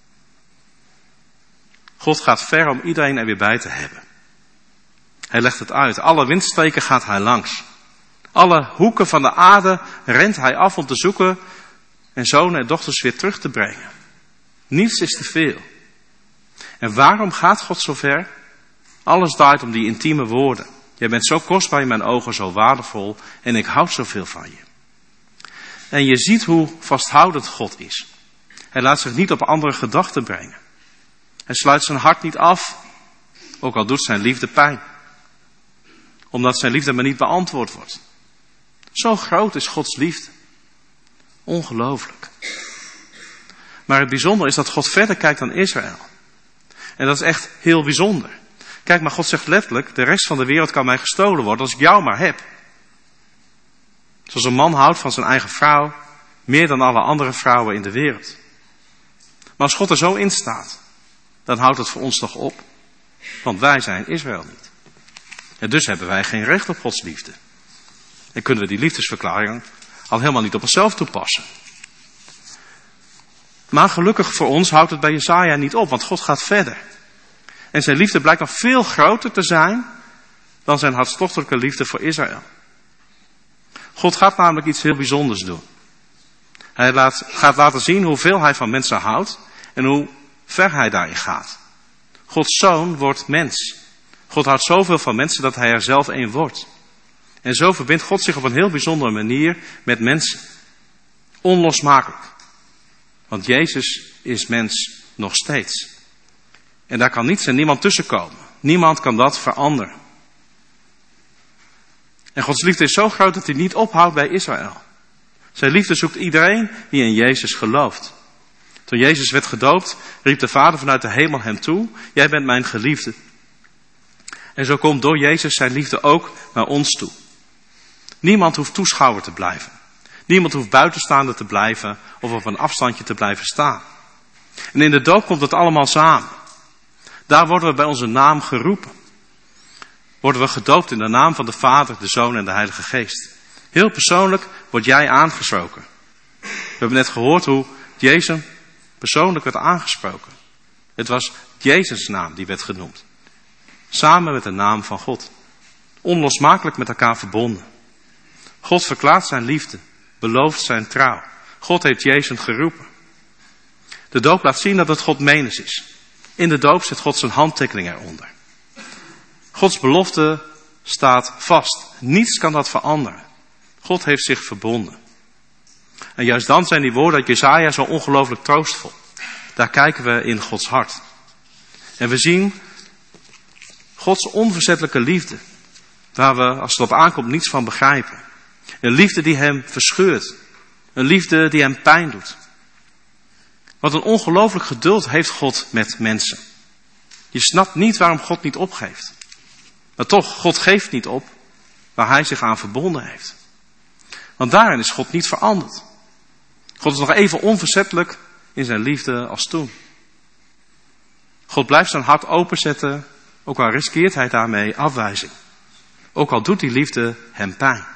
God gaat ver om iedereen er weer bij te hebben. Hij legt het uit. Alle windstreken gaat hij langs. Alle hoeken van de aarde rent hij af om te zoeken en zonen en dochters weer terug te brengen. Niets is te veel. En waarom gaat God zo ver? Alles draait om die intieme woorden. Jij bent zo kostbaar in mijn ogen, zo waardevol en ik houd zoveel van je. En je ziet hoe vasthoudend God is. Hij laat zich niet op andere gedachten brengen. Hij sluit zijn hart niet af, ook al doet zijn liefde pijn. Omdat zijn liefde maar niet beantwoord wordt. Zo groot is Gods liefde. Ongelooflijk. Maar het bijzondere is dat God verder kijkt dan Israël. En dat is echt heel bijzonder. Kijk, maar God zegt letterlijk, de rest van de wereld kan mij gestolen worden als ik jou maar heb. Zoals een man houdt van zijn eigen vrouw, meer dan alle andere vrouwen in de wereld. Maar als God er zo in staat, dan houdt het voor ons toch op. Want wij zijn Israël niet. En dus hebben wij geen recht op Gods liefde. En kunnen we die liefdesverklaring al helemaal niet op onszelf toepassen. Maar gelukkig voor ons houdt het bij Jesaja niet op, want God gaat verder. En zijn liefde blijkt nog veel groter te zijn dan zijn hartstochtelijke liefde voor Israël. God gaat namelijk iets heel bijzonders doen. Hij laat, gaat laten zien hoeveel hij van mensen houdt en hoe ver hij daarin gaat. Gods zoon wordt mens. God houdt zoveel van mensen dat hij er zelf één wordt. En zo verbindt God zich op een heel bijzondere manier met mensen. Onlosmakelijk. Want Jezus is mens nog steeds. En daar kan niets en niemand tussenkomen. Niemand kan dat veranderen. En Gods liefde is zo groot dat hij niet ophoudt bij Israël. Zijn liefde zoekt iedereen die in Jezus gelooft. Toen Jezus werd gedoopt, riep de Vader vanuit de hemel hem toe: jij bent mijn geliefde. En zo komt door Jezus zijn liefde ook naar ons toe. Niemand hoeft toeschouwer te blijven. Niemand hoeft buitenstaander te blijven of op een afstandje te blijven staan. En in de doop komt het allemaal samen. Daar worden we bij onze naam geroepen. Worden we gedoopt in de naam van de Vader, de Zoon en de Heilige Geest. Heel persoonlijk word jij aangesproken. We hebben net gehoord hoe Jezus persoonlijk werd aangesproken. Het was Jezus' naam die werd genoemd. Samen met de naam van God. Onlosmakelijk met elkaar verbonden. God verklaart zijn liefde, belooft zijn trouw. God heeft Jezus geroepen. De doop laat zien dat het God menens is. In de doop zet God zijn handtekening eronder. Gods belofte staat vast. Niets kan dat veranderen. God heeft zich verbonden. En juist dan zijn die woorden uit Jesaja zo ongelooflijk troostvol. Daar kijken we in Gods hart. En we zien Gods onverzettelijke liefde. Waar we, als het op aankomt, niets van begrijpen. Een liefde die hem verscheurt. Een liefde die hem pijn doet. Wat een ongelooflijk geduld heeft God met mensen. Je snapt niet waarom God niet opgeeft. Maar toch, God geeft niet op waar hij zich aan verbonden heeft. Want daarin is God niet veranderd. God is nog even onverzettelijk in zijn liefde als toen. God blijft zijn hart openzetten, ook al riskeert hij daarmee afwijzing. Ook al doet die liefde hem pijn.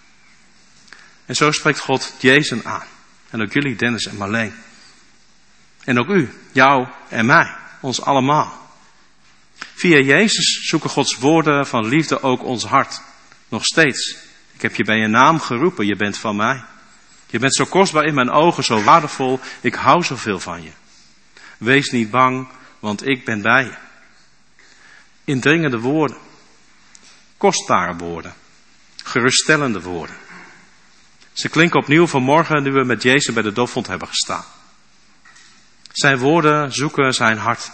En zo spreekt God Jezus aan. En ook jullie, Dennis en Marleen. En ook u, jou en mij, ons allemaal. Via Jezus zoeken Gods woorden van liefde ook ons hart. Nog steeds. Ik heb je bij je naam geroepen, je bent van mij. Je bent zo kostbaar in mijn ogen, zo waardevol, ik hou zoveel van je. Wees niet bang, want ik ben bij je. Indringende woorden. Kostbare woorden. Geruststellende woorden. Ze klinken opnieuw vanmorgen nu we met Jezus bij de doopvont hebben gestaan. Zijn woorden zoeken zijn hart.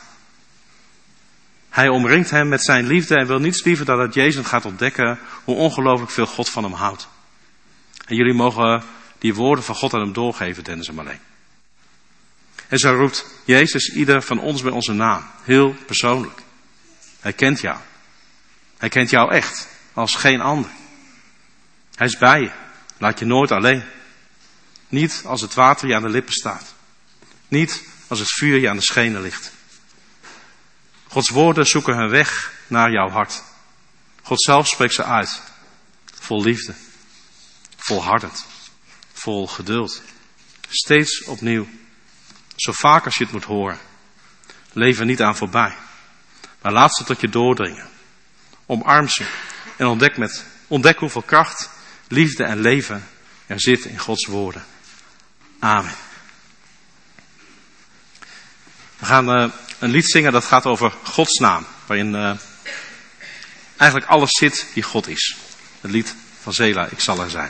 Hij omringt hem met zijn liefde en wil niets liever dan dat Jezus gaat ontdekken hoe ongelooflijk veel God van hem houdt. En jullie mogen die woorden van God aan hem doorgeven, Dennis en Marleen. En zo roept Jezus ieder van ons bij onze naam, heel persoonlijk. Hij kent jou. Hij kent jou echt, als geen ander. Hij is bij je, laat je nooit alleen. Niet als het water je aan de lippen staat. Niet als het vuur je aan de schenen ligt. Gods woorden zoeken hun weg naar jouw hart. God zelf spreekt ze uit. Vol liefde. Volhardend. Vol geduld. Steeds opnieuw. Zo vaak als je het moet horen. Leef er niet aan voorbij. Maar laat ze tot je doordringen. Omarm ze. En ontdek, met, ontdek hoeveel kracht, liefde en leven er zit in Gods woorden. Amen. We gaan uh, een lied zingen dat gaat over Gods naam. Waarin uh, eigenlijk alles zit die God is. Het lied van Zela, ik zal er zijn.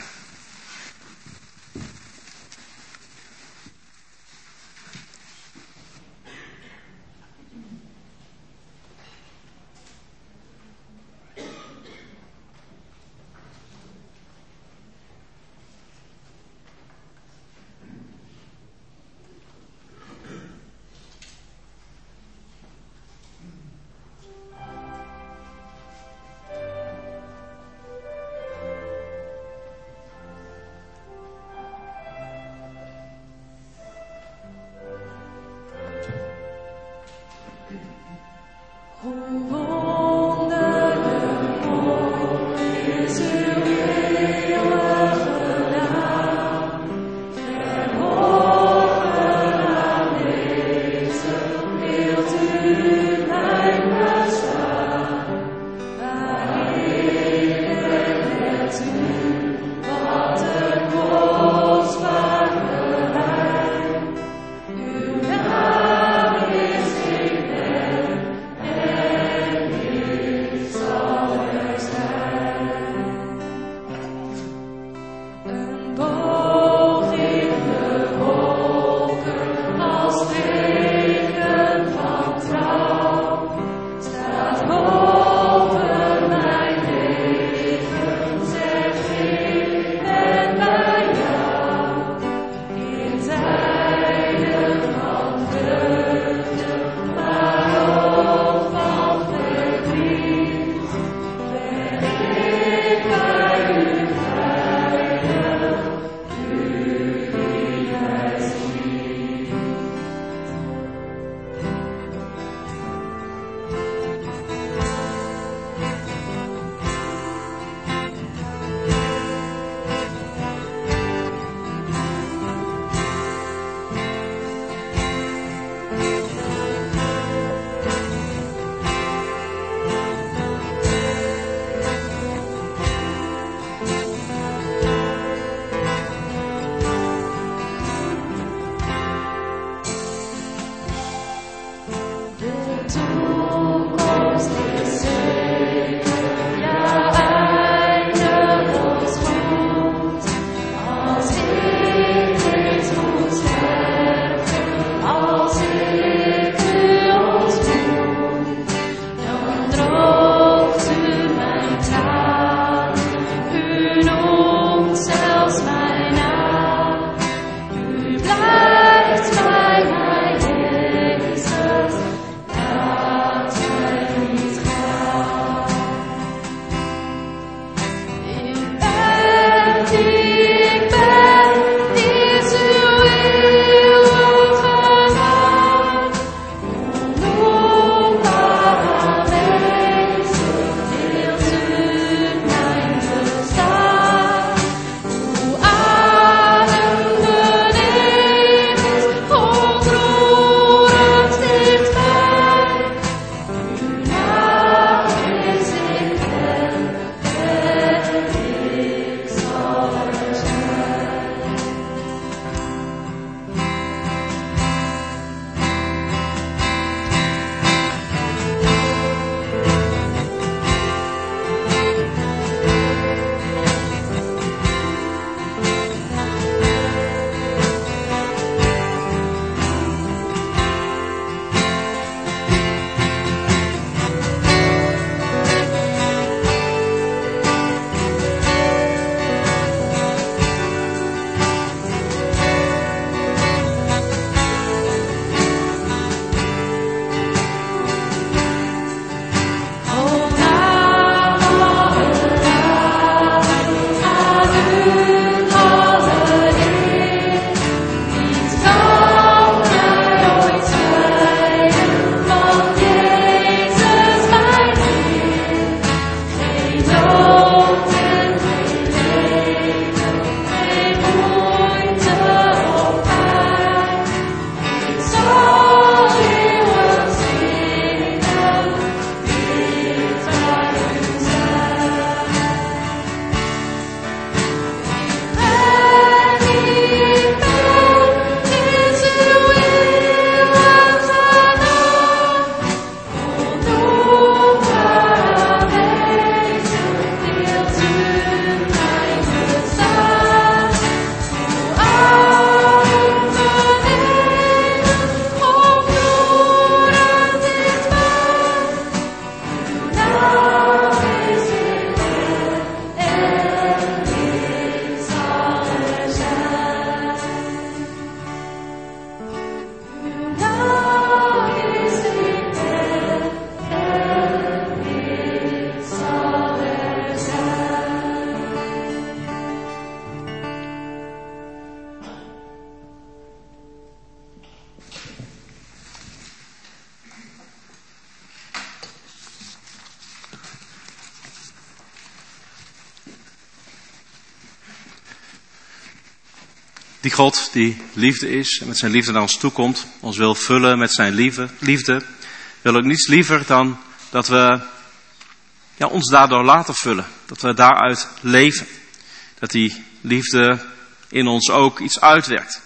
Die God die liefde is en met zijn liefde naar ons toekomt, ons wil vullen met zijn liefde, liefde wil ook niets liever dan dat we ja, ons daardoor laten vullen. Dat we daaruit leven. Dat die liefde in ons ook iets uitwerkt.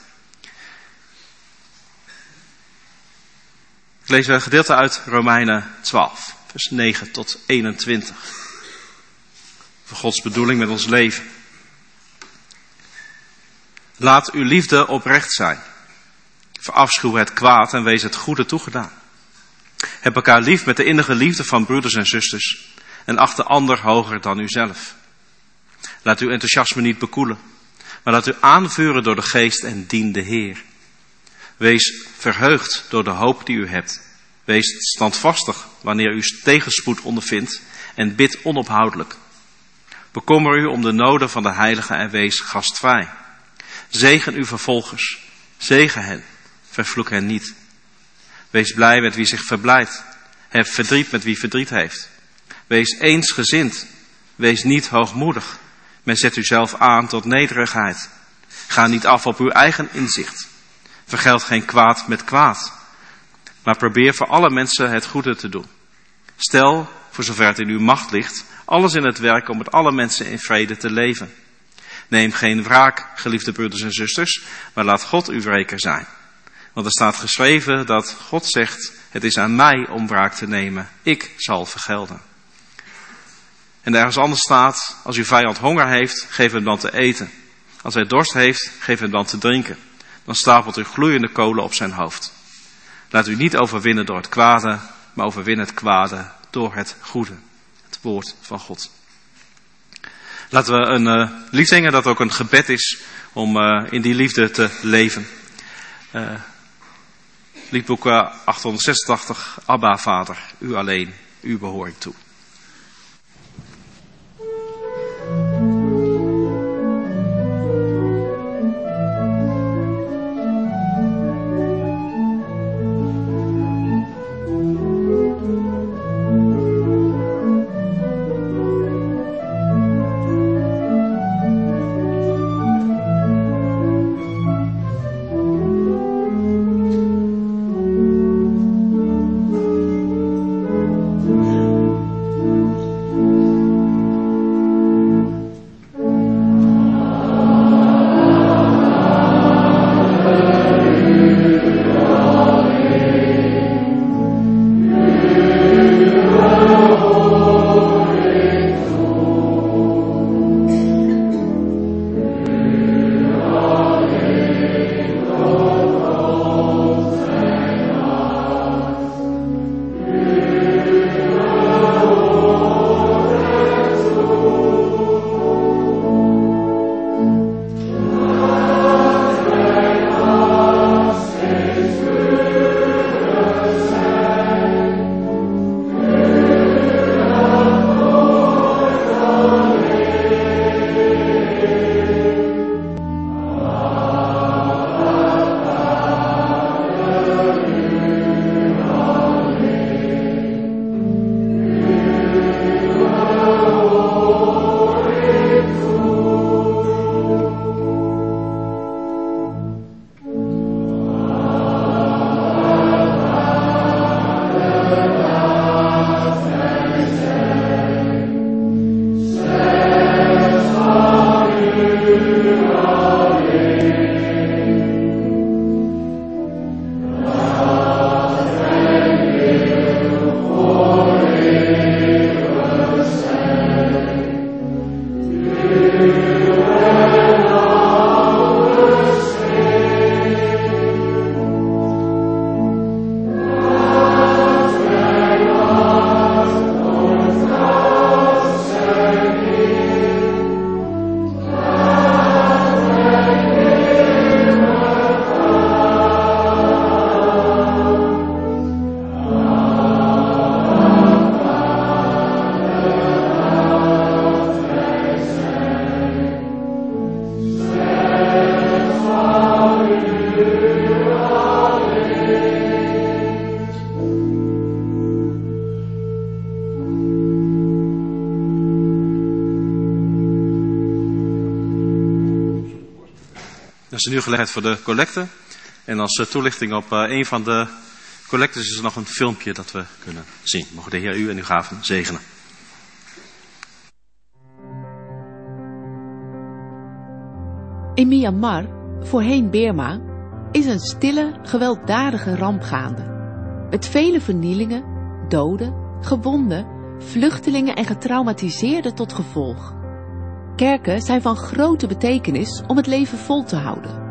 Ik lees een gedeelte uit Romeinen twaalf, vers negen tot eenentwintig. Voor Gods bedoeling met ons leven. Laat uw liefde oprecht zijn. Verafschuw het kwaad en wees het goede toegedaan. Heb elkaar lief met de innige liefde van broeders en zusters. En acht de ander hoger dan uzelf. Laat uw enthousiasme niet bekoelen. Maar laat u aanvuren door de geest en dien de Heer. Wees verheugd door de hoop die u hebt. Wees standvastig wanneer u tegenspoed ondervindt. En bid onophoudelijk. Bekommer u om de noden van de heiligen en wees gastvrij. Zegen uw vervolgers. Zegen hen. Vervloek hen niet. Wees blij met wie zich verblijdt. Heb verdriet met wie verdriet heeft. Wees eensgezind. Wees niet hoogmoedig. Men zet u zelf aan tot nederigheid. Ga niet af op uw eigen inzicht. Vergeld geen kwaad met kwaad. Maar probeer voor alle mensen het goede te doen. Stel, voor zover het in uw macht ligt, alles in het werk om met alle mensen in vrede te leven. Neem geen wraak, geliefde broeders en zusters, maar laat God uw wreker zijn. Want er staat geschreven dat God zegt, het is aan mij om wraak te nemen. Ik zal vergelden. En ergens anders staat, als uw vijand honger heeft, geef hem dan te eten. Als hij dorst heeft, geef hem dan te drinken. Dan stapelt u gloeiende kolen op zijn hoofd. Laat u niet overwinnen door het kwade, maar overwin het kwade door het goede. Het woord van God. Laten we een uh, lied zingen dat ook een gebed is om uh, in die liefde te leven. Uh, liedboek uh, achthonderdzesentachtig, Abba Vader, u alleen, u behoor ik toe. is er nu gelegenheid voor de collecte. En als toelichting op uh, een van de collectes is er nog een filmpje dat we kunnen zien. Mogen de Heer u en uw gaven zegenen. In Myanmar, voorheen Birma, is een stille, gewelddadige ramp gaande. Met vele vernielingen, doden, gewonden, vluchtelingen en getraumatiseerden tot gevolg. Kerken zijn van grote betekenis om het leven vol te houden.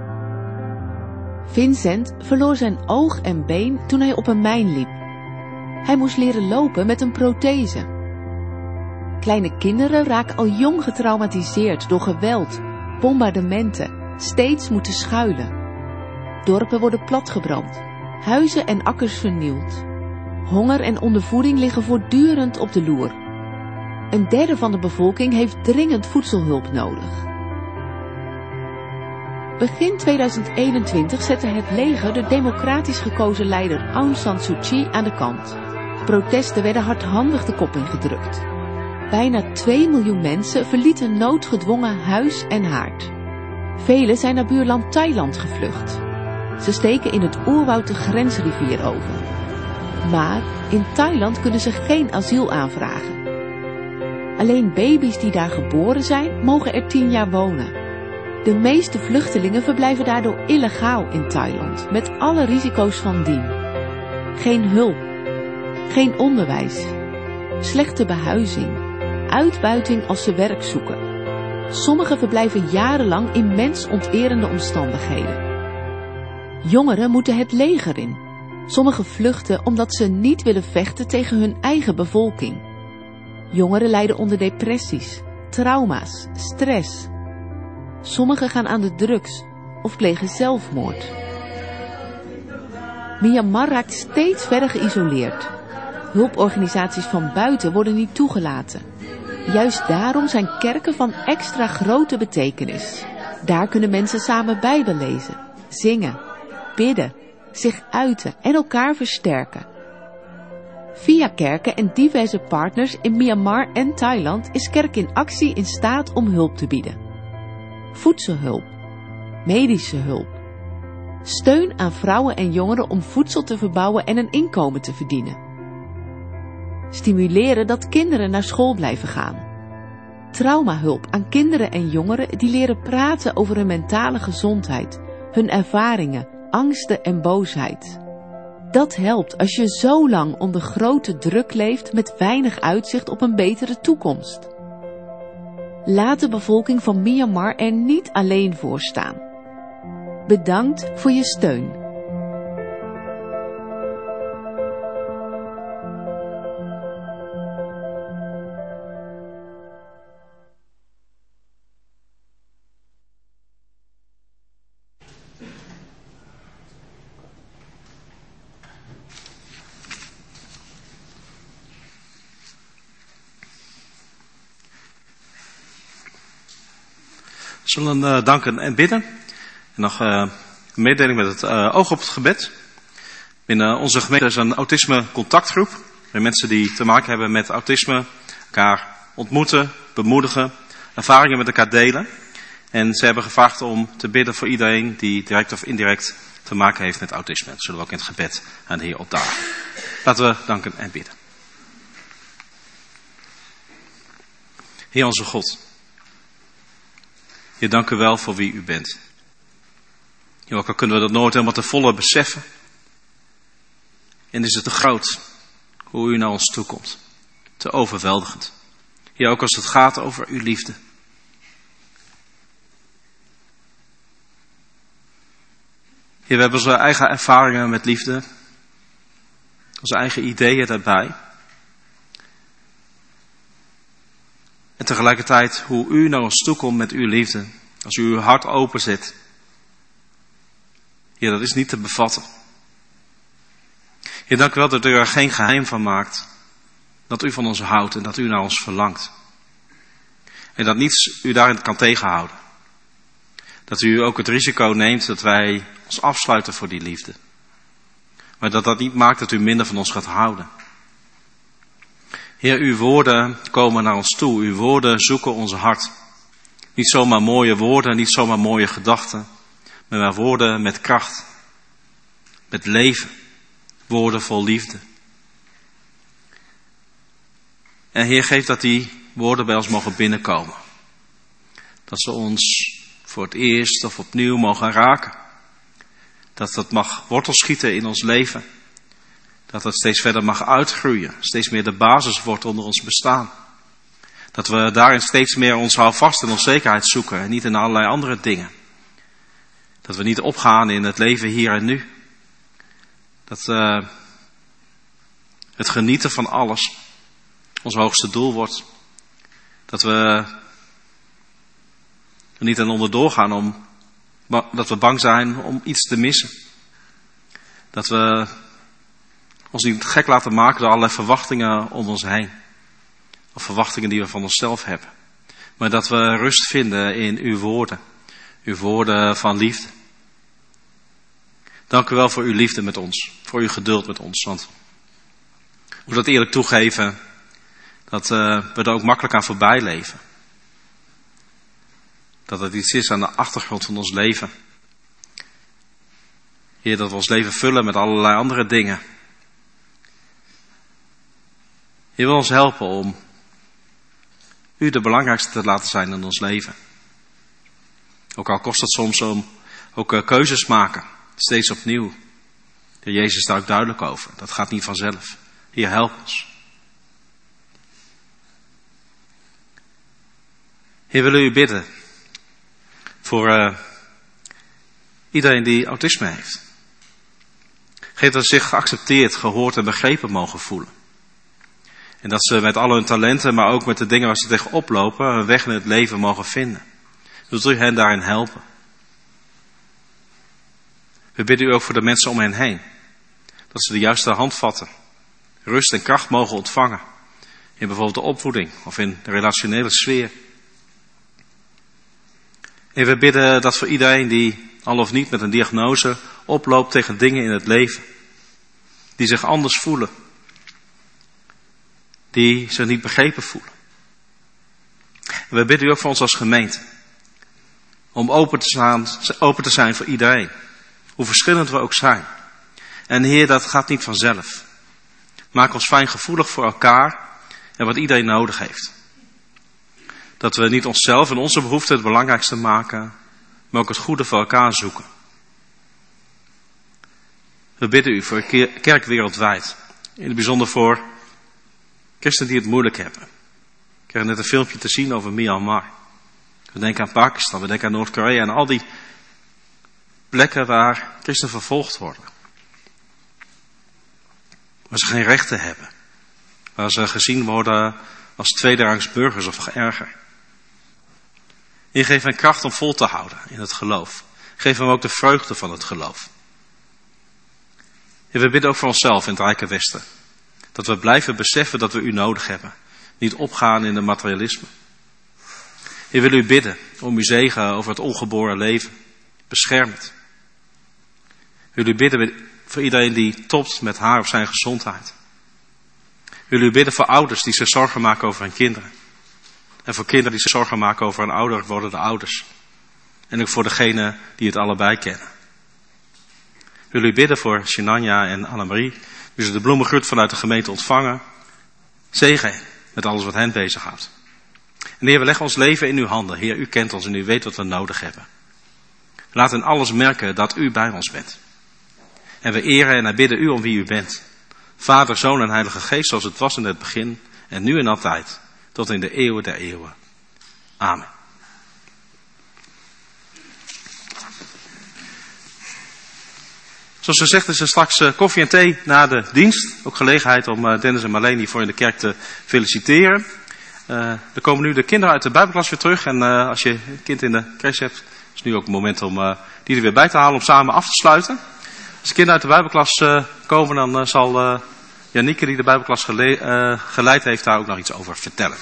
Vincent verloor zijn oog en been toen hij op een mijn liep. Hij moest leren lopen met een prothese. Kleine kinderen raken al jong getraumatiseerd door geweld, bombardementen, steeds moeten schuilen. Dorpen worden platgebrand, huizen en akkers vernield. Honger en ondervoeding liggen voortdurend op de loer. Een derde van de bevolking heeft dringend voedselhulp nodig. Begin tweeduizend eenentwintig zette het leger de democratisch gekozen leider Aung San Suu Kyi aan de kant. Protesten werden hardhandig de kop ingedrukt. Bijna twee miljoen mensen verlieten noodgedwongen huis en haard. Velen zijn naar buurland Thailand gevlucht. Ze steken in het oerwoud de grensrivier over. Maar in Thailand kunnen ze geen asiel aanvragen. Alleen baby's die daar geboren zijn, mogen er tien jaar wonen. De meeste vluchtelingen verblijven daardoor illegaal in Thailand, met alle risico's van dien. Geen hulp, geen onderwijs, slechte behuizing, uitbuiting als ze werk zoeken. Sommigen verblijven jarenlang in mensonterende omstandigheden. Jongeren moeten het leger in. Sommigen vluchten omdat ze niet willen vechten tegen hun eigen bevolking. Jongeren lijden onder depressies, trauma's, stress. Sommigen gaan aan de drugs of plegen zelfmoord. Myanmar raakt steeds verder geïsoleerd. Hulporganisaties van buiten worden niet toegelaten. Juist daarom zijn kerken van extra grote betekenis. Daar kunnen mensen samen Bijbel lezen, zingen, bidden, zich uiten en elkaar versterken. Via kerken en diverse partners in Myanmar en Thailand is Kerk in Actie in staat om hulp te bieden. Voedselhulp, medische hulp, steun aan vrouwen en jongeren om voedsel te verbouwen en een inkomen te verdienen. Stimuleren dat kinderen naar school blijven gaan. Traumahulp aan kinderen en jongeren die leren praten over hun mentale gezondheid, hun ervaringen, angsten en boosheid. Dat helpt als je zo lang onder grote druk leeft met weinig uitzicht op een betere toekomst. Laat de bevolking van Myanmar er niet alleen voor staan. Bedankt voor je steun. We zullen uh, danken en bidden. En nog uh, een mededeling met het uh, oog op het gebed. Binnen onze gemeente is een autisme contactgroep. Waar mensen die te maken hebben met autisme elkaar ontmoeten, bemoedigen, ervaringen met elkaar delen. En ze hebben gevraagd om te bidden voor iedereen die direct of indirect te maken heeft met autisme. Dat zullen we ook in het gebed aan de Heer opdagen. Laten we danken en bidden. Heer onze God. Heer, dank u wel voor wie u bent. Heer, ook al kunnen we dat nooit helemaal te volle beseffen. En is het te groot hoe u naar ons toe komt. Te overweldigend. Heer, ook als het gaat over uw liefde. Heer, we hebben onze eigen ervaringen met liefde. Onze eigen ideeën daarbij. En tegelijkertijd hoe u naar ons toe komt met uw liefde. Als u uw hart openzet. Heer, dat is niet te bevatten. Heer, dank u wel dat u er geen geheim van maakt. Dat u van ons houdt en dat u naar ons verlangt. En dat niets u daarin kan tegenhouden. Dat u ook het risico neemt dat wij ons afsluiten voor die liefde. Maar dat dat niet maakt dat u minder van ons gaat houden. Heer, uw woorden komen naar ons toe. Uw woorden zoeken ons hart. Niet zomaar mooie woorden, niet zomaar mooie gedachten. maar woorden met kracht, met leven, woorden vol liefde. En Heer, geef dat die woorden bij ons mogen binnenkomen. Dat ze ons voor het eerst of opnieuw mogen raken. Dat dat mag wortel schieten in ons leven. Dat het steeds verder mag uitgroeien. Steeds meer de basis wordt onder ons bestaan. Dat we daarin steeds meer ons houvast en onzekerheid zoeken. En niet in allerlei andere dingen. Dat we niet opgaan in het leven hier en nu. Dat uh, het genieten van alles ons hoogste doel wordt. Dat we er niet aan onderdoor gaan om, dat we bang zijn om iets te missen. Dat we ons niet gek laten maken door allerlei verwachtingen om ons heen. Of verwachtingen die we van onszelf hebben. Maar dat we rust vinden in uw woorden. Uw woorden van liefde. Dank u wel voor uw liefde met ons. Voor uw geduld met ons. Want ik moet dat eerlijk toegeven. Dat uh, we er ook makkelijk aan voorbij leven. Dat het iets is aan de achtergrond van ons leven. Heer, dat we ons leven vullen met allerlei andere dingen. Heer, wil ons helpen om u de belangrijkste te laten zijn in ons leven. Ook al kost het soms om ook uh, keuzes maken. Steeds opnieuw. De Jezus is daar ook duidelijk over. Dat gaat niet vanzelf. Heer, help ons. Heer, willen u bidden voor uh, iedereen die autisme heeft. Geef dat ze zich geaccepteerd, gehoord en begrepen mogen voelen. En dat ze met al hun talenten, maar ook met de dingen waar ze tegen oplopen, een weg in het leven mogen vinden. Wilt u hen daarin helpen? We bidden u ook voor de mensen om hen heen. Dat ze de juiste handvatten, rust en kracht mogen ontvangen. In bijvoorbeeld de opvoeding of in de relationele sfeer. En we bidden dat voor iedereen die al of niet met een diagnose oploopt tegen dingen in het leven. Die zich anders voelen. Die zich niet begrepen voelen. En we bidden u ook voor ons als gemeente. Om open te, staan, open te zijn voor iedereen. Hoe verschillend we ook zijn. En Heer, dat gaat niet vanzelf. Maak ons fijngevoelig voor elkaar en wat iedereen nodig heeft. Dat we niet onszelf en onze behoeften het belangrijkste maken, maar ook het goede voor elkaar zoeken. We bidden u voor de kerk wereldwijd. In het bijzonder voor christenen die het moeilijk hebben. Ik kreeg net een filmpje te zien over Myanmar. We denken aan Pakistan, we denken aan Noord-Korea en al die plekken waar christenen vervolgd worden. Waar ze geen rechten hebben. Waar ze gezien worden als tweederangs burgers of erger. Heer, geef hen kracht om vol te houden in het geloof. Geef hem ook de vreugde van het geloof. Heer, we bidden ook voor onszelf in het Rijke Westen. Dat we blijven beseffen dat we u nodig hebben. Niet opgaan in het materialisme. Heer, wil u bidden om uw zegen over het ongeboren leven. Bescherm het. Wil u bidden voor iedereen die topt met haar of zijn gezondheid. Wil u bidden voor ouders die zich zorgen maken over hun kinderen. En voor kinderen die zich zorgen maken over hun ouder wordende ouders. En ook voor degenen die het allebei kennen. Wil u bidden voor Shinanya en Annemarie. Die ze de bloemengroet vanuit de gemeente ontvangen. Zegen met alles wat hen bezighoudt. En Heer, we leggen ons leven in uw handen. Heer, u kent ons en u weet wat we nodig hebben. Laat in alles merken dat u bij ons bent. En we eren en aanbidden u om wie u bent. Vader, Zoon en Heilige Geest, zoals het was in het begin en nu en altijd. Tot in de eeuwen der eeuwen. Amen. Zoals gezegd is er straks koffie en thee na de dienst. Ook gelegenheid om Dennis en Marleen hiervoor in de kerk te feliciteren. Uh, er komen nu de kinderen uit de Bijbelklas weer terug. En uh, als je een kind in de crash hebt, is het nu ook het moment om uh, die er weer bij te halen om samen af te sluiten. Als de kinderen uit de Bijbelklas uh, komen, dan uh, zal uh, Janieke, die de Bijbelklas gele- uh, geleid heeft, daar ook nog iets over vertellen.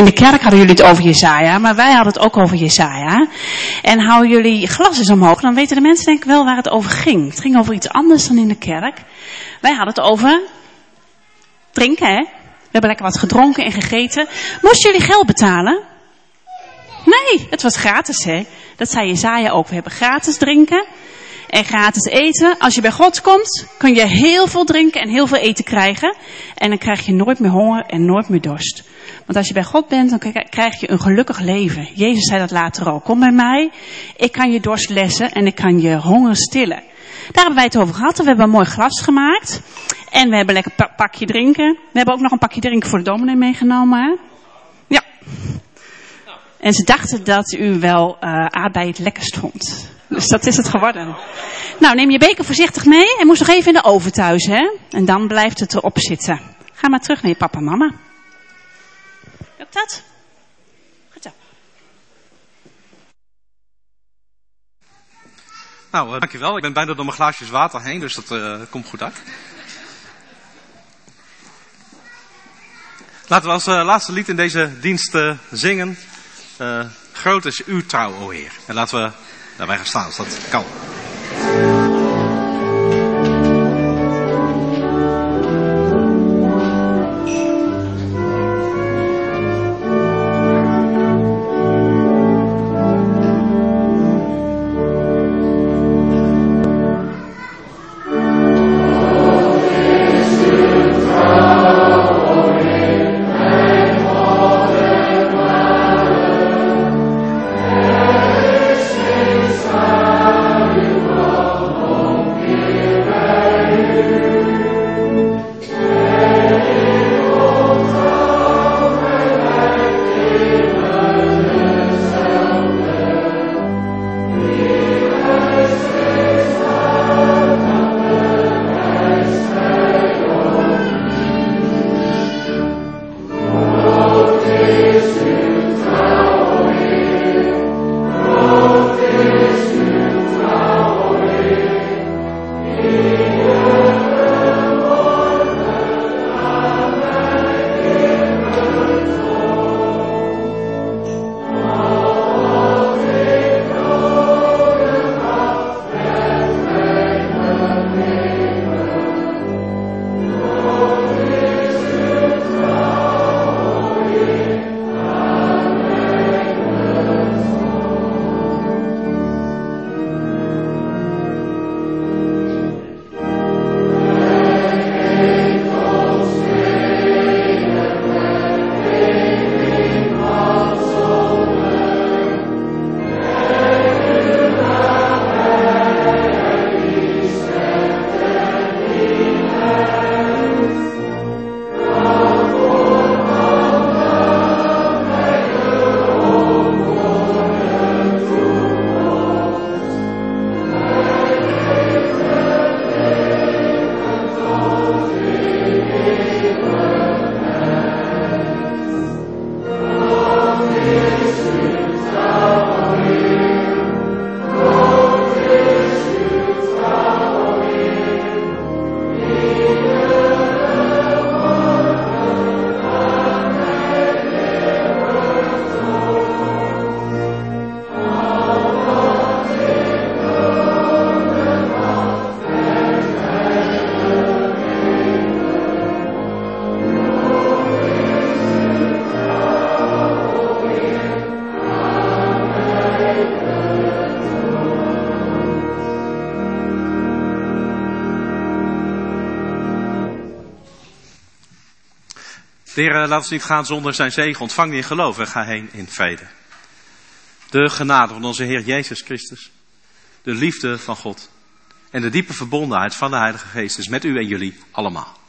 In de kerk hadden jullie het over Jesaja, maar wij hadden het ook over Jesaja. En hou jullie glas eens omhoog, dan weten de mensen denk ik wel waar het over ging. Het ging over iets anders dan in de kerk. Wij hadden het over drinken, hè. We hebben lekker wat gedronken en gegeten. Moesten jullie geld betalen? Nee, het was gratis, hè. Dat zei Jesaja ook. We hebben gratis drinken en gratis eten. Als je bij God komt, kun je heel veel drinken en heel veel eten krijgen. En dan krijg je nooit meer honger en nooit meer dorst. Want als je bij God bent, dan krijg je een gelukkig leven. Jezus zei dat later ook. Kom bij mij, ik kan je dorst lessen en ik kan je honger stillen. Daar hebben wij het over gehad. We hebben een mooi glas gemaakt. En we hebben lekker een pakje drinken. We hebben ook nog een pakje drinken voor de dominee meegenomen. Hè? Ja. En ze dachten dat u wel uh, aardbei het lekkerst vond. Dus dat is het geworden. Nou, neem je beker voorzichtig mee. En moest nog even in de oven thuis, hè. En dan blijft het erop zitten. Ga maar terug naar je papa en mama. Lukt dat? Goed zo. Nou, uh, dankjewel. Ik ben bijna door mijn glaasjes water heen, dus dat uh, komt goed uit. Laten we als uh, laatste lied in deze dienst uh, zingen. Uh, groot is uw trouw, o Heer. En laten we daarbij gaan staan, als dat kan. De Heer, laat ons niet gaan zonder zijn zegen. Ontvang die in geloof en ga heen in vrede. De genade van onze Heer Jezus Christus, de liefde van God en de diepe verbondenheid van de Heilige Geest is met u en jullie allemaal.